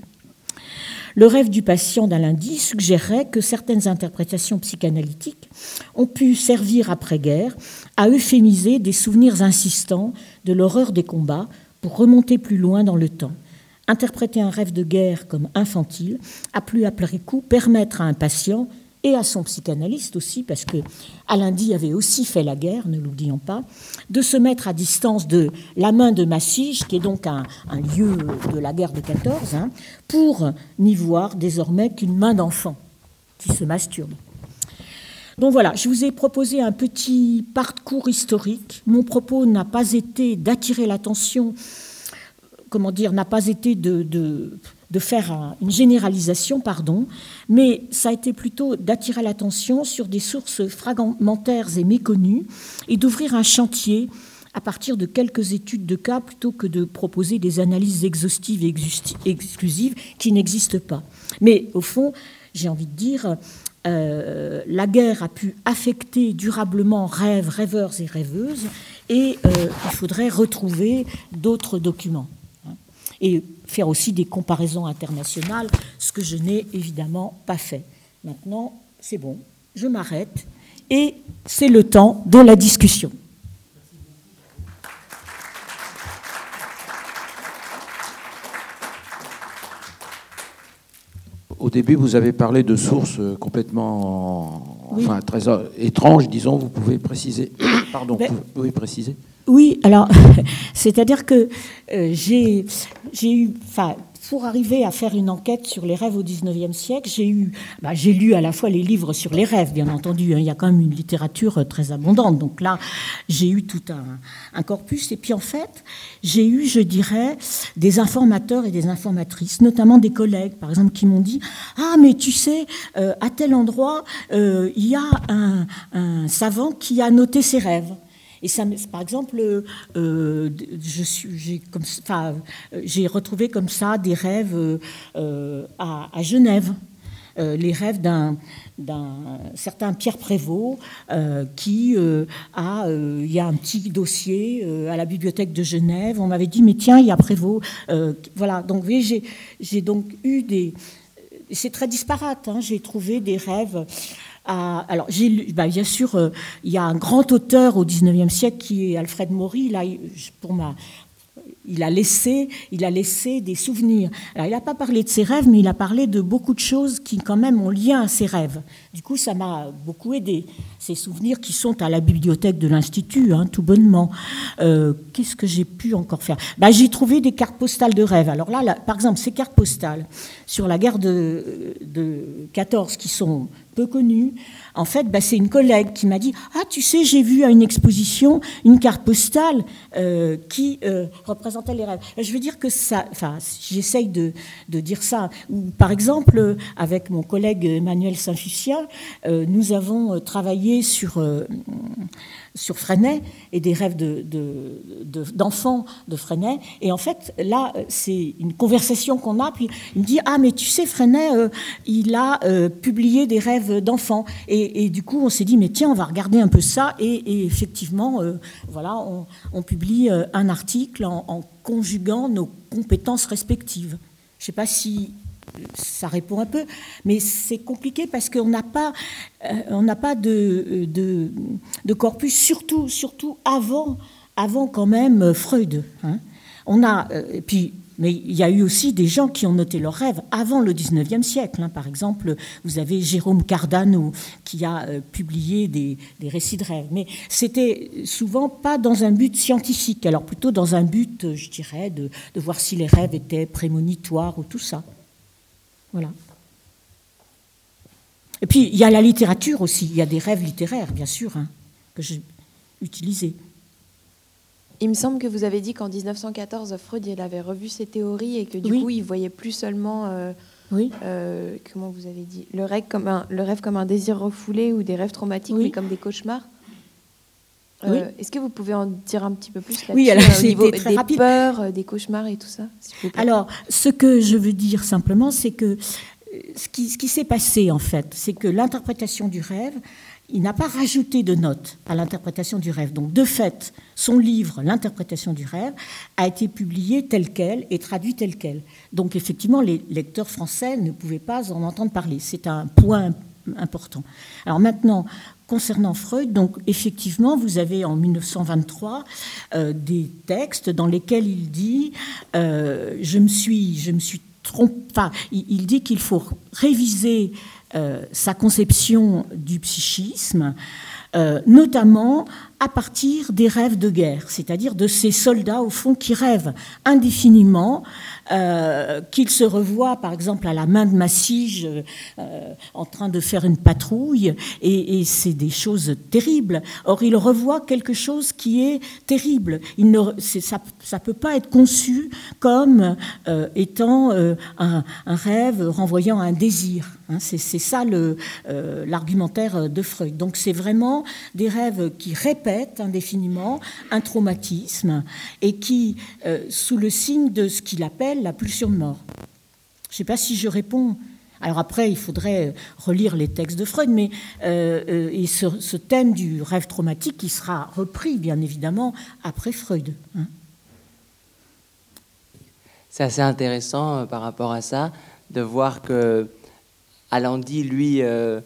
Le rêve du patient d'Alain Die suggérerait que certaines interprétations psychanalytiques ont pu servir après-guerre à euphémiser des souvenirs insistants de l'horreur des combats pour remonter plus loin dans le temps. Interpréter un rêve de guerre comme infantile a pu après coup permettre à un patient et à son psychanalyste aussi, parce que Alain Die avait aussi fait la guerre, ne l'oublions pas, de se mettre à distance de la main de Massige, qui est donc un, un lieu de la guerre de quatorze, hein, pour n'y voir désormais qu'une main d'enfant qui se masturbe. Donc voilà, je vous ai proposé un petit parcours historique. Mon propos n'a pas été d'attirer l'attention, comment dire, n'a pas été de... de de faire une généralisation, pardon, mais ça a été plutôt d'attirer l'attention sur des sources fragmentaires et méconnues et d'ouvrir un chantier à partir de quelques études de cas plutôt que de proposer des analyses exhaustives et exclusives qui n'existent pas. Mais au fond, j'ai envie de dire, euh, la guerre a pu affecter durablement rêves, rêveurs et rêveuses, et euh, il faudrait retrouver d'autres documents. Et faire aussi des comparaisons internationales, ce que je n'ai évidemment pas fait. Maintenant, c'est bon, je m'arrête, et c'est le temps de la discussion. Au début, vous avez parlé de sources complètement, oui. enfin, très étranges, disons. Vous pouvez préciser. Pardon, ben, vous pouvez préciser. Oui, alors, c'est-à-dire que euh, j'ai, j'ai eu, enfin, pour arriver à faire une enquête sur les rêves au dix-neuvième siècle, j'ai eu, bah, j'ai lu à la fois les livres sur les rêves, bien entendu, hein, il y a quand même une littérature très abondante, donc là, j'ai eu tout un, un corpus, et puis en fait, j'ai eu, je dirais, des informateurs et des informatrices, notamment des collègues, par exemple, qui m'ont dit « Ah, mais tu sais, euh, à tel endroit, euh, il y a un, un savant qui a noté ses rêves ». Et ça, par exemple, euh, je suis, j'ai, comme, enfin, j'ai retrouvé comme ça des rêves euh, à, à Genève, euh, les rêves d'un, d'un certain Pierre Prévost euh, qui euh, a, euh, il y a un petit dossier euh, à la bibliothèque de Genève. On m'avait dit, mais tiens, il y a Prévost. Euh, voilà, donc vous voyez, j'ai, j'ai donc eu des... C'est très disparate, hein, j'ai trouvé des rêves... À, alors, j'ai lu, bah, bien sûr, euh, il y a un grand auteur au dix-neuvième siècle qui est Alfred Maury. Là, pour ma, il a laissé, il a laissé des souvenirs. Alors, il n'a pas parlé de ses rêves, mais il a parlé de beaucoup de choses qui, quand même, ont lien à ses rêves. Du coup, ça m'a beaucoup aidé. Ces souvenirs qui sont à la bibliothèque de l'Institut, hein, tout bonnement. Euh, qu'est-ce que j'ai pu encore faire ? Bah, j'ai trouvé des cartes postales de rêves. Alors là, là, par exemple, ces cartes postales sur la guerre de, de quatorze qui sont peu connue. En fait, bah, c'est une collègue qui m'a dit « Ah, tu sais, j'ai vu à une exposition une carte postale euh, qui euh, représentait les rêves. » Je veux dire que ça... Enfin, j'essaye de, de dire ça. Ou, par exemple, avec mon collègue Emmanuel Saint-Fucien, euh, nous avons travaillé sur... Euh, sur Freinet et des rêves de, de, de, d'enfants de Freinet. Et en fait, là, c'est une conversation qu'on a. Puis il me dit « Ah, mais tu sais, Freinet, euh, il a euh, publié des rêves d'enfants. » Et, et du coup, on s'est dit « Mais tiens, on va regarder un peu ça. » Et, et effectivement, euh, voilà, on, on publie euh, un article en, en conjuguant nos compétences respectives. Je ne sais pas si... ça répond un peu, mais c'est compliqué parce qu'on n'a pas, euh, on n'a pas de, de, de corpus, surtout, surtout avant, avant quand même Freud. Hein. On a, euh, et puis, mais il y a eu aussi des gens qui ont noté leurs rêves avant le dix-neuvième siècle. Hein. Par exemple, vous avez Jérôme Cardano qui a euh, publié des, des récits de rêves. Mais c'était souvent pas dans un but scientifique, alors plutôt dans un but, je dirais, de, de voir si les rêves étaient prémonitoires ou tout ça. Voilà. Et puis, il y a la littérature aussi. Il y a des rêves littéraires, bien sûr, hein, que j'ai utilisés. Il me semble que vous avez dit qu'en dix-neuf cent quatorze, Freud il avait revu ses théories et que du oui. coup, il voyait plus seulement, euh, oui. euh, comment vous avez dit, le rêve, comme un, le rêve comme un désir refoulé ou des rêves traumatiques, oui. mais comme des cauchemars. Euh, oui. Est-ce que vous pouvez en dire un petit peu plus là-dessus, oui, alors, euh, au niveau très des rapide. peurs, des cauchemars et tout ça, s'il vous plaît. Alors, ce que je veux dire simplement, c'est que ce qui, ce qui s'est passé, en fait, c'est que l'interprétation du rêve, il n'a pas rajouté de notes à l'interprétation du rêve. Donc, de fait, son livre, L'interprétation du rêve, a été publié tel quel et traduit tel quel. Donc, effectivement, les lecteurs français ne pouvaient pas en entendre parler. C'est un point important. Alors maintenant, concernant Freud, donc, effectivement, vous avez en mille neuf cent vingt-trois euh, des textes dans lesquels il dit euh, « je me suis, je me suis trompé ». Enfin, il, il dit qu'il faut réviser Euh, sa conception du psychisme, euh, notamment à partir des rêves de guerre, c'est-à-dire de ces soldats, au fond, qui rêvent indéfiniment, euh, qu'ils se revoient, par exemple, à la main de Massige, euh, en train de faire une patrouille, et, et c'est des choses terribles. Or, ils revoient quelque chose qui est terrible. Il ne, c'est, ça ne peut pas être conçu comme euh, étant euh, un, un rêve renvoyant à un désir. Hein, c'est, c'est ça le, euh, l'argumentaire de Freud. Donc, c'est vraiment des rêves qui répètent indéfiniment un traumatisme et qui, euh, sous le signe de ce qu'il appelle la pulsion de mort. Je ne sais pas si je réponds. Alors après, il faudrait relire les textes de Freud, mais euh, euh, et ce, ce thème du rêve traumatique qui sera repris, bien évidemment, après Freud. Hein. C'est assez intéressant euh, par rapport à ça, de voir que Alendi, lui, euh,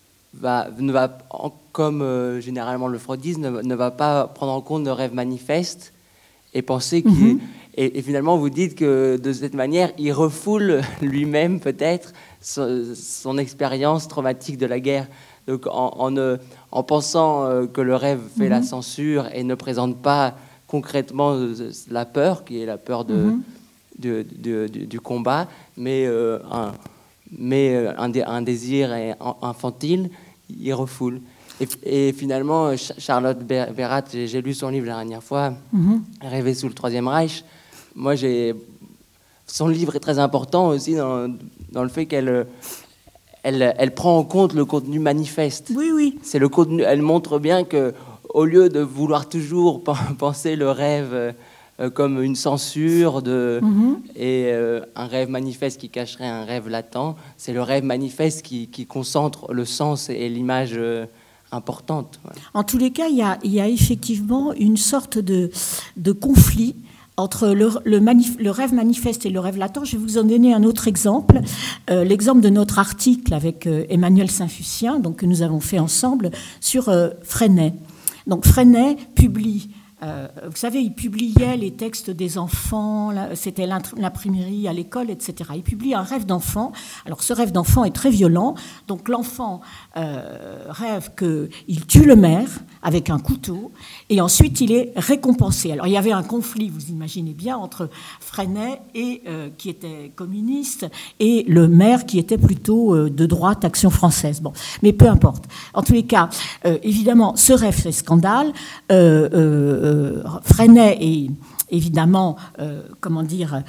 va, ne va, comme euh, généralement le freudisme, ne, ne va pas prendre en compte de rêves manifestes et penser qu'il... Mm-hmm. Et, et finalement, vous dites que de cette manière, il refoule lui-même peut-être son, son expérience traumatique de la guerre. Donc, en, en, en pensant que le rêve fait mm-hmm. la censure et ne présente pas concrètement la peur, qui est la peur de, mm-hmm. de, de, de, du combat, mais, euh, un, mais un, un désir infantile, il refoule. Et, et finalement, Charlotte Bérat, j'ai, j'ai lu son livre la dernière fois, mm-hmm. Rêver sous le Troisième Reich. Moi, j'ai... son livre est très important aussi dans, dans le fait qu'elle elle, elle prend en compte le contenu manifeste. Oui, oui. C'est le contenu. Elle montre bien que, au lieu de vouloir toujours penser le rêve euh, comme une censure de, mm-hmm. et euh, un rêve manifeste qui cacherait un rêve latent, c'est le rêve manifeste qui, qui concentre le sens et l'image euh, importante. Voilà. En tous les cas, il y a, il y a effectivement une sorte de, de conflit entre le, le, manif, le rêve manifeste et le rêve latent. Je vais vous en donner un autre exemple, euh, l'exemple de notre article avec euh, Emmanuel Saint-Fucien, donc, que nous avons fait ensemble, sur euh, Freinet. Donc Freinet publie, euh, vous savez, il publiait les textes des enfants, là, c'était l'imprimerie à l'école, et cetera. Il publie un rêve d'enfant. Alors ce rêve d'enfant est très violent, donc l'enfant euh, rêve qu'il tue le maire avec un couteau, et ensuite il est récompensé. Alors il y avait un conflit, vous imaginez bien, entre Freinet, et, euh, qui était communiste, et le maire qui était plutôt euh, de droite, Action française. Bon, mais peu importe. En tous les cas, euh, évidemment, ce rêve fait scandale. Euh, euh, euh, Freinet est évidemment, euh, comment dire,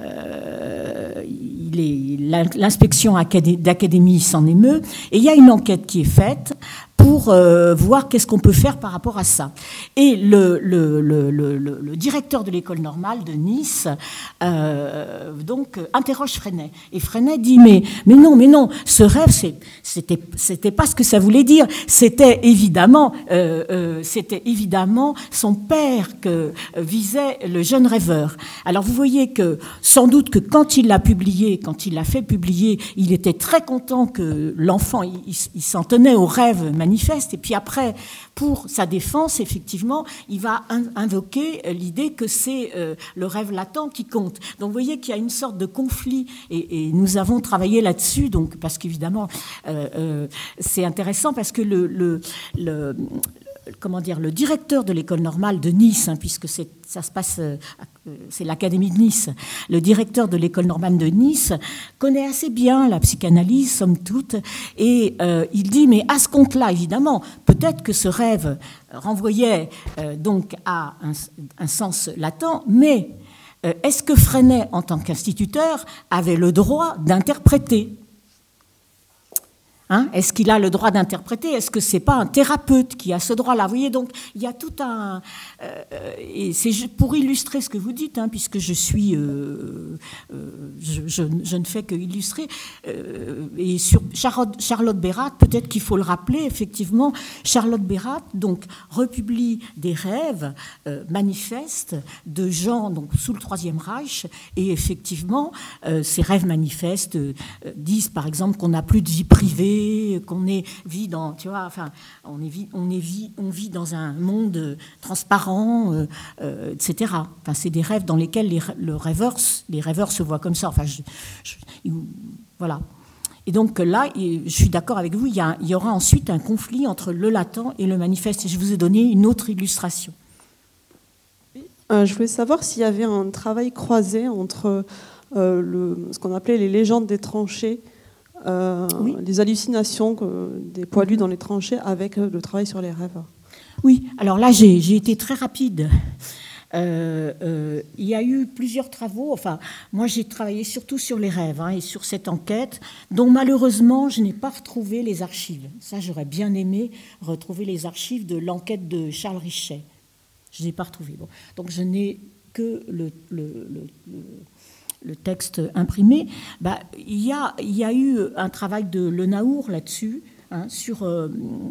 euh, il est, l'inspection d'académie s'en émeut, et il y a une enquête qui est faite pour euh, voir qu'est-ce qu'on peut faire par rapport à ça. Et le, le, le, le, le directeur de l'école normale de Nice euh, donc, interroge Freinet. Et Freinet dit, mais, mais non, mais non, ce rêve, c'est, c'était, c'était pas ce que ça voulait dire. C'était évidemment, euh, euh, c'était évidemment son père que visait le jeune rêveur. Alors vous voyez que, sans doute que quand il l'a publié, quand il l'a fait publier, il était très content que l'enfant, il, il, il s'en tenait au rêve manifeste. Et puis après, pour sa défense, effectivement, il va invoquer l'idée que c'est euh, le rêve latent qui compte. Donc vous voyez qu'il y a une sorte de conflit, et, et nous avons travaillé là-dessus, donc, parce qu'évidemment, euh, euh, c'est intéressant parce que le... le, le comment dire, le directeur de l'école normale de Nice, hein, puisque c'est, ça se passe c'est l'Académie de Nice. Le directeur de l'école normale de Nice connaît assez bien la psychanalyse, somme toute, et euh, il dit, mais à ce compte-là, évidemment, peut-être que ce rêve renvoyait euh, donc à un, un sens latent, mais euh, est-ce que Freinet, en tant qu'instituteur, avait le droit d'interpréter ? Hein, est-ce qu'il a le droit d'interpréter ? Est-ce que c'est pas un thérapeute qui a ce droit-là ? Vous voyez, donc il y a tout un... Euh, et c'est pour illustrer ce que vous dites, hein, puisque je suis... Euh, euh, je, je, je ne fais que illustrer. Euh, et sur Charlotte, Charlotte Bératte, peut-être qu'il faut le rappeler, effectivement, Charlotte Bératte donc, republie des rêves euh, manifestes de gens donc, sous le Troisième Reich, et effectivement, euh, ces rêves manifestes euh, disent, par exemple, qu'on n'a plus de vie privée, qu'on est vit dans, tu vois, enfin, on est vit, on est vit, on vit dans un monde transparent, euh, euh, et cetera. Enfin, c'est des rêves dans lesquels les, le rêveur, les rêveurs se voient comme ça. Enfin, je, je, voilà. Et donc là, je suis d'accord avec vous. Il y, a, il y aura ensuite un conflit entre le latent et le manifeste. Et je vous ai donné une autre illustration. Euh, je voulais savoir s'il y avait un travail croisé entre euh, le, ce qu'on appelait les légendes des tranchées. Euh, oui. Les hallucinations euh, des poilus dans les tranchées avec euh, le travail sur les rêves. Oui, alors là j'ai, j'ai été très rapide. Euh, euh, il y a eu plusieurs travaux, enfin moi j'ai travaillé surtout sur les rêves hein, et sur cette enquête dont malheureusement je n'ai pas retrouvé les archives. Ça j'aurais bien aimé retrouver les archives de l'enquête de Charles Richet. Je n'ai pas retrouvé. Bon. Donc je n'ai que le... le, le, le le texte imprimé, bah, il, y a, il y a eu un travail de Le Naour là-dessus, hein, sur... Euh,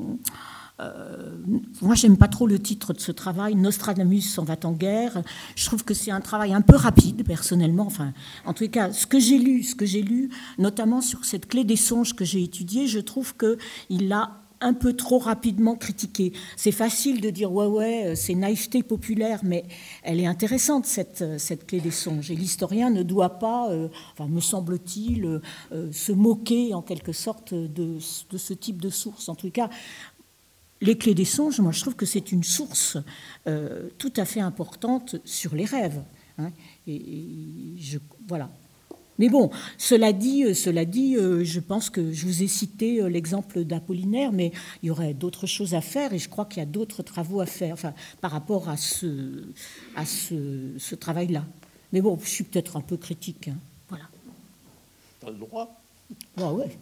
euh, moi, j'aime pas trop le titre de ce travail, Nostradamus s'en va en guerre. Je trouve que c'est un travail un peu rapide, personnellement. Enfin, en tout cas, ce que j'ai lu, ce que j'ai lu, notamment sur cette clé des songes que j'ai étudiée, je trouve qu'il l'a un peu trop rapidement critiqué. C'est facile de dire ouais ouais c'est naïveté populaire, mais elle est intéressante cette cette clé des songes. Et l'historien ne doit pas, euh, enfin me semble-t-il, euh, se moquer en quelque sorte de, de ce type de source. En tout cas, les clés des songes, moi je trouve que c'est une source euh, tout à fait importante sur les rêves. Hein, et, et je voilà. Mais bon, cela dit, cela dit, je pense que je vous ai cité l'exemple d'Apollinaire, mais il y aurait d'autres choses à faire et je crois qu'il y a d'autres travaux à faire enfin, par rapport à ce, à ce, ce travail-là. Mais bon, je suis peut-être un peu critique. Hein. Voilà. Tu as le droit. Ah ouais.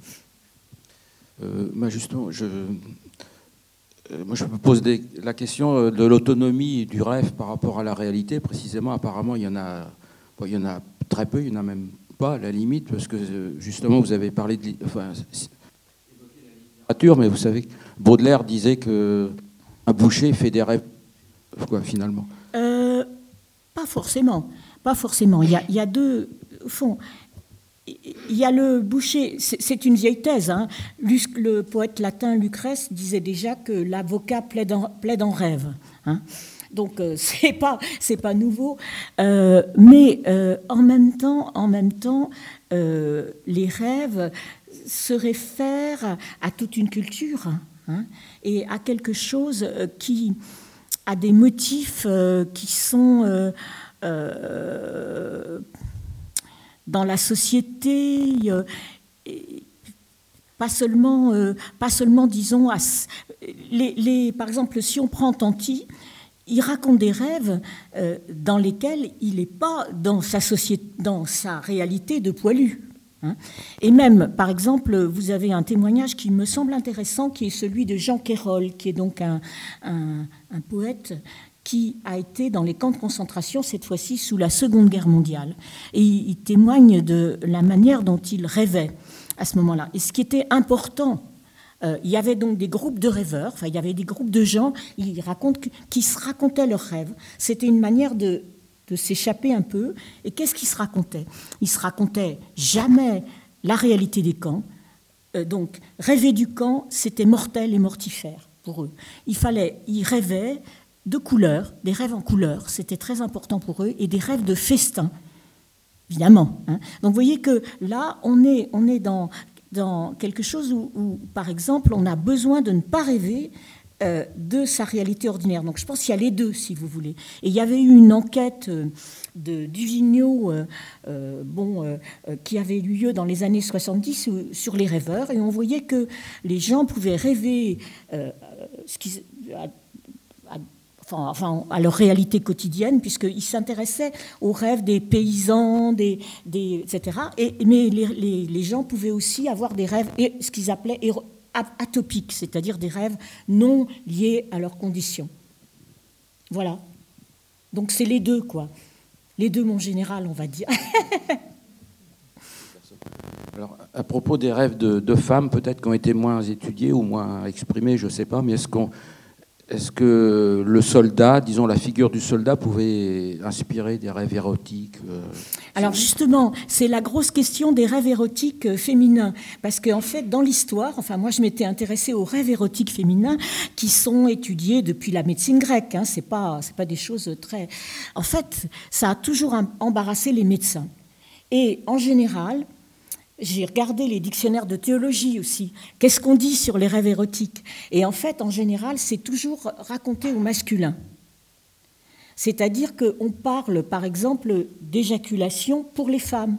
Euh, bah justement, je, euh, moi je me pose des, la question de l'autonomie du rêve par rapport à la réalité. Précisément, apparemment, il y en a, bon, il y en a très peu, il n'y en a même pas à la limite, parce que justement vous avez parlé de enfin, la littérature, mais vous savez, Baudelaire disait qu'un boucher fait des rêves, quoi, finalement. Euh, pas forcément, pas forcément. Il y a, il y a deux, au fond, il y a le boucher, c'est, c'est une vieille thèse, hein. Le poète latin Lucrèce disait déjà que l'avocat plaide en, plaide en rêve, hein. Donc euh, c'est pas c'est pas nouveau, euh, mais euh, en même temps en même temps euh, les rêves se réfèrent à toute une culture hein, et à quelque chose qui a des motifs euh, qui sont euh, euh, dans la société. Euh, et, Pas seulement, euh, pas seulement, disons, à, les, les, par exemple, si on prend Tanti, il raconte des rêves euh, dans lesquels il n'est pas dans sa, société, dans sa réalité de poilu. Hein. Et même, par exemple, vous avez un témoignage qui me semble intéressant, qui est celui de Jean Quérol, qui est donc un, un, un poète qui a été dans les camps de concentration, cette fois-ci sous la Seconde Guerre mondiale. Et il, il témoigne de la manière dont il rêvait à ce moment-là. Et ce qui était important, euh, il y avait donc des groupes de rêveurs, enfin il y avait des groupes de gens ils racontent, qui se racontaient leurs rêves. C'était une manière de, de s'échapper un peu. Et qu'est-ce qu'ils se racontaient ? Ils se racontaient jamais la réalité des camps. Euh, donc rêver du camp, c'était mortel et mortifère pour eux. Il fallait, ils rêvaient de couleurs, des rêves en couleurs, c'était très important pour eux, et des rêves de festin. Évidemment. Hein. Donc vous voyez que là, on est, on est dans, dans quelque chose où, où, par exemple, on a besoin de ne pas rêver euh, de sa réalité ordinaire. Donc je pense qu'il y a les deux, si vous voulez. Et il y avait eu une enquête euh, de Duvigneau euh, euh, bon, euh, euh, qui avait eu lieu dans les années soixante-dix euh, sur les rêveurs, et on voyait que les gens pouvaient rêver euh, ce qu'ils... À, à, Enfin, enfin, à leur réalité quotidienne, puisqu'ils s'intéressaient aux rêves des paysans, des, des, et cetera. Et, mais les, les, les gens pouvaient aussi avoir des rêves, et, ce qu'ils appelaient atopiques, c'est-à-dire des rêves non liés à leurs conditions. Voilà. Donc c'est les deux, quoi. Les deux, mon général, on va dire. Alors, à propos des rêves de, de femmes, peut-être qui ont été moins étudiés ou moins exprimés, je ne sais pas, mais est-ce qu'on... Est-ce que le soldat, disons la figure du soldat, pouvait inspirer des rêves érotiques? Alors justement, c'est la grosse question des rêves érotiques féminins. Parce qu'en fait, dans l'histoire, enfin moi je m'étais intéressée aux rêves érotiques féminins qui sont étudiés depuis la médecine grecque. Hein, c'est pas, c'est pas des choses très... En fait, ça a toujours embarrassé les médecins. Et en général... J'ai regardé les dictionnaires de théologie aussi. Qu'est-ce qu'on dit sur les rêves érotiques? Et en fait, en général, c'est toujours raconté au masculin. C'est-à-dire qu'on parle, par exemple, d'éjaculation pour les femmes.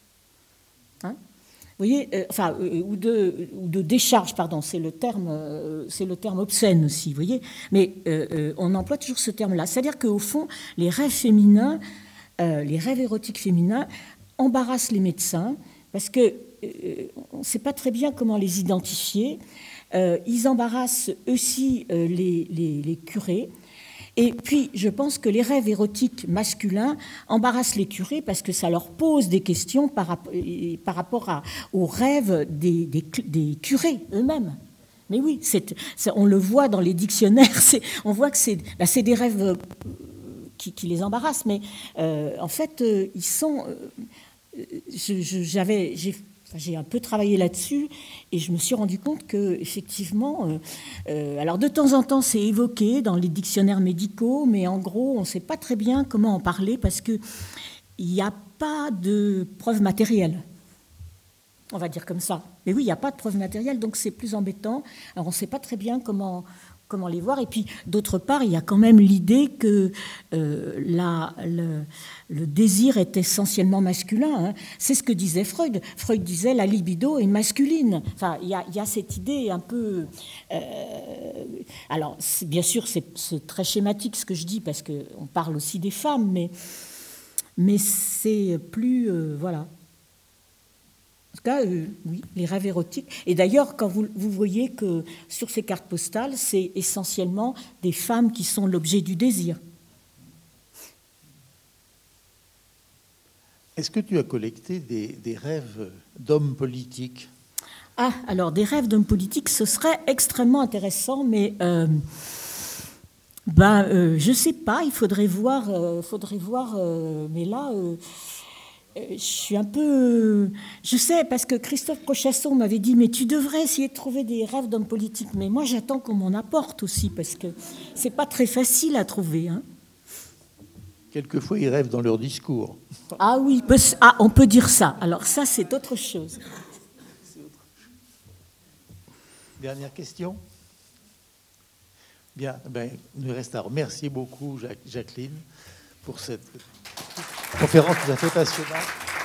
Hein? Vous voyez, euh, enfin, euh, ou, de, ou de décharge, pardon, c'est le terme, euh, c'est le terme obscène aussi, vous voyez. Mais euh, euh, on emploie toujours ce terme-là. C'est-à-dire qu'au fond, les rêves féminins, euh, les rêves érotiques féminins embarrassent les médecins, parce qu'on euh, ne sait pas très bien comment les identifier. Euh, ils embarrassent aussi euh, les, les, les curés. Et puis, je pense que les rêves érotiques masculins embarrassent les curés parce que ça leur pose des questions par, par rapport à, aux rêves des, des, des curés eux-mêmes. Mais oui, c'est, c'est, on le voit dans les dictionnaires, c'est, on voit que c'est, là, c'est des rêves qui, qui les embarrassent, mais euh, en fait, euh, ils sont... Euh, Je, je, j'avais, j'ai, j'ai un peu travaillé là-dessus et je me suis rendu compte que effectivement, euh, euh, alors de temps en temps c'est évoqué dans les dictionnaires médicaux, mais en gros on ne sait pas très bien comment en parler parce que il n'y a pas de preuves matérielles. On va dire comme ça. Mais oui, il n'y a pas de preuves matérielles, donc c'est plus embêtant. Alors on ne sait pas très bien comment. Comment les voir. Et puis, d'autre part, il y a quand même l'idée que euh, la, le, le désir est essentiellement masculin. Hein. C'est ce que disait Freud. Freud disait la libido est masculine. Enfin, il y a, il y a cette idée un peu... Euh, alors, c'est, bien sûr, c'est, c'est très schématique ce que je dis, parce qu'on parle aussi des femmes, mais, mais c'est plus... Euh, voilà. En tout cas, euh, oui, les rêves érotiques. Et d'ailleurs, quand vous, vous voyez que sur ces cartes postales, c'est essentiellement des femmes qui sont l'objet du désir. Est-ce que tu as collecté des, des rêves d'hommes politiques? Ah, alors, des rêves d'hommes politiques, ce serait extrêmement intéressant, mais... Euh, ben, euh, je ne sais pas, il faudrait voir, euh, faudrait voir euh, mais là... Euh, Je suis un peu... Je sais, parce que Christophe Prochasson m'avait dit « Mais tu devrais essayer de trouver des rêves d'hommes politiques. » Mais moi, j'attends qu'on m'en apporte aussi, parce que c'est pas très facile à trouver. Hein. Quelquefois, ils rêvent dans leur discours. Ah oui, ah, on peut dire ça. Alors ça, c'est autre chose. C'est autre chose. Dernière question? Bien, ben, il nous reste à remercier beaucoup Jacqueline pour cette conférence tout à fait passionnante.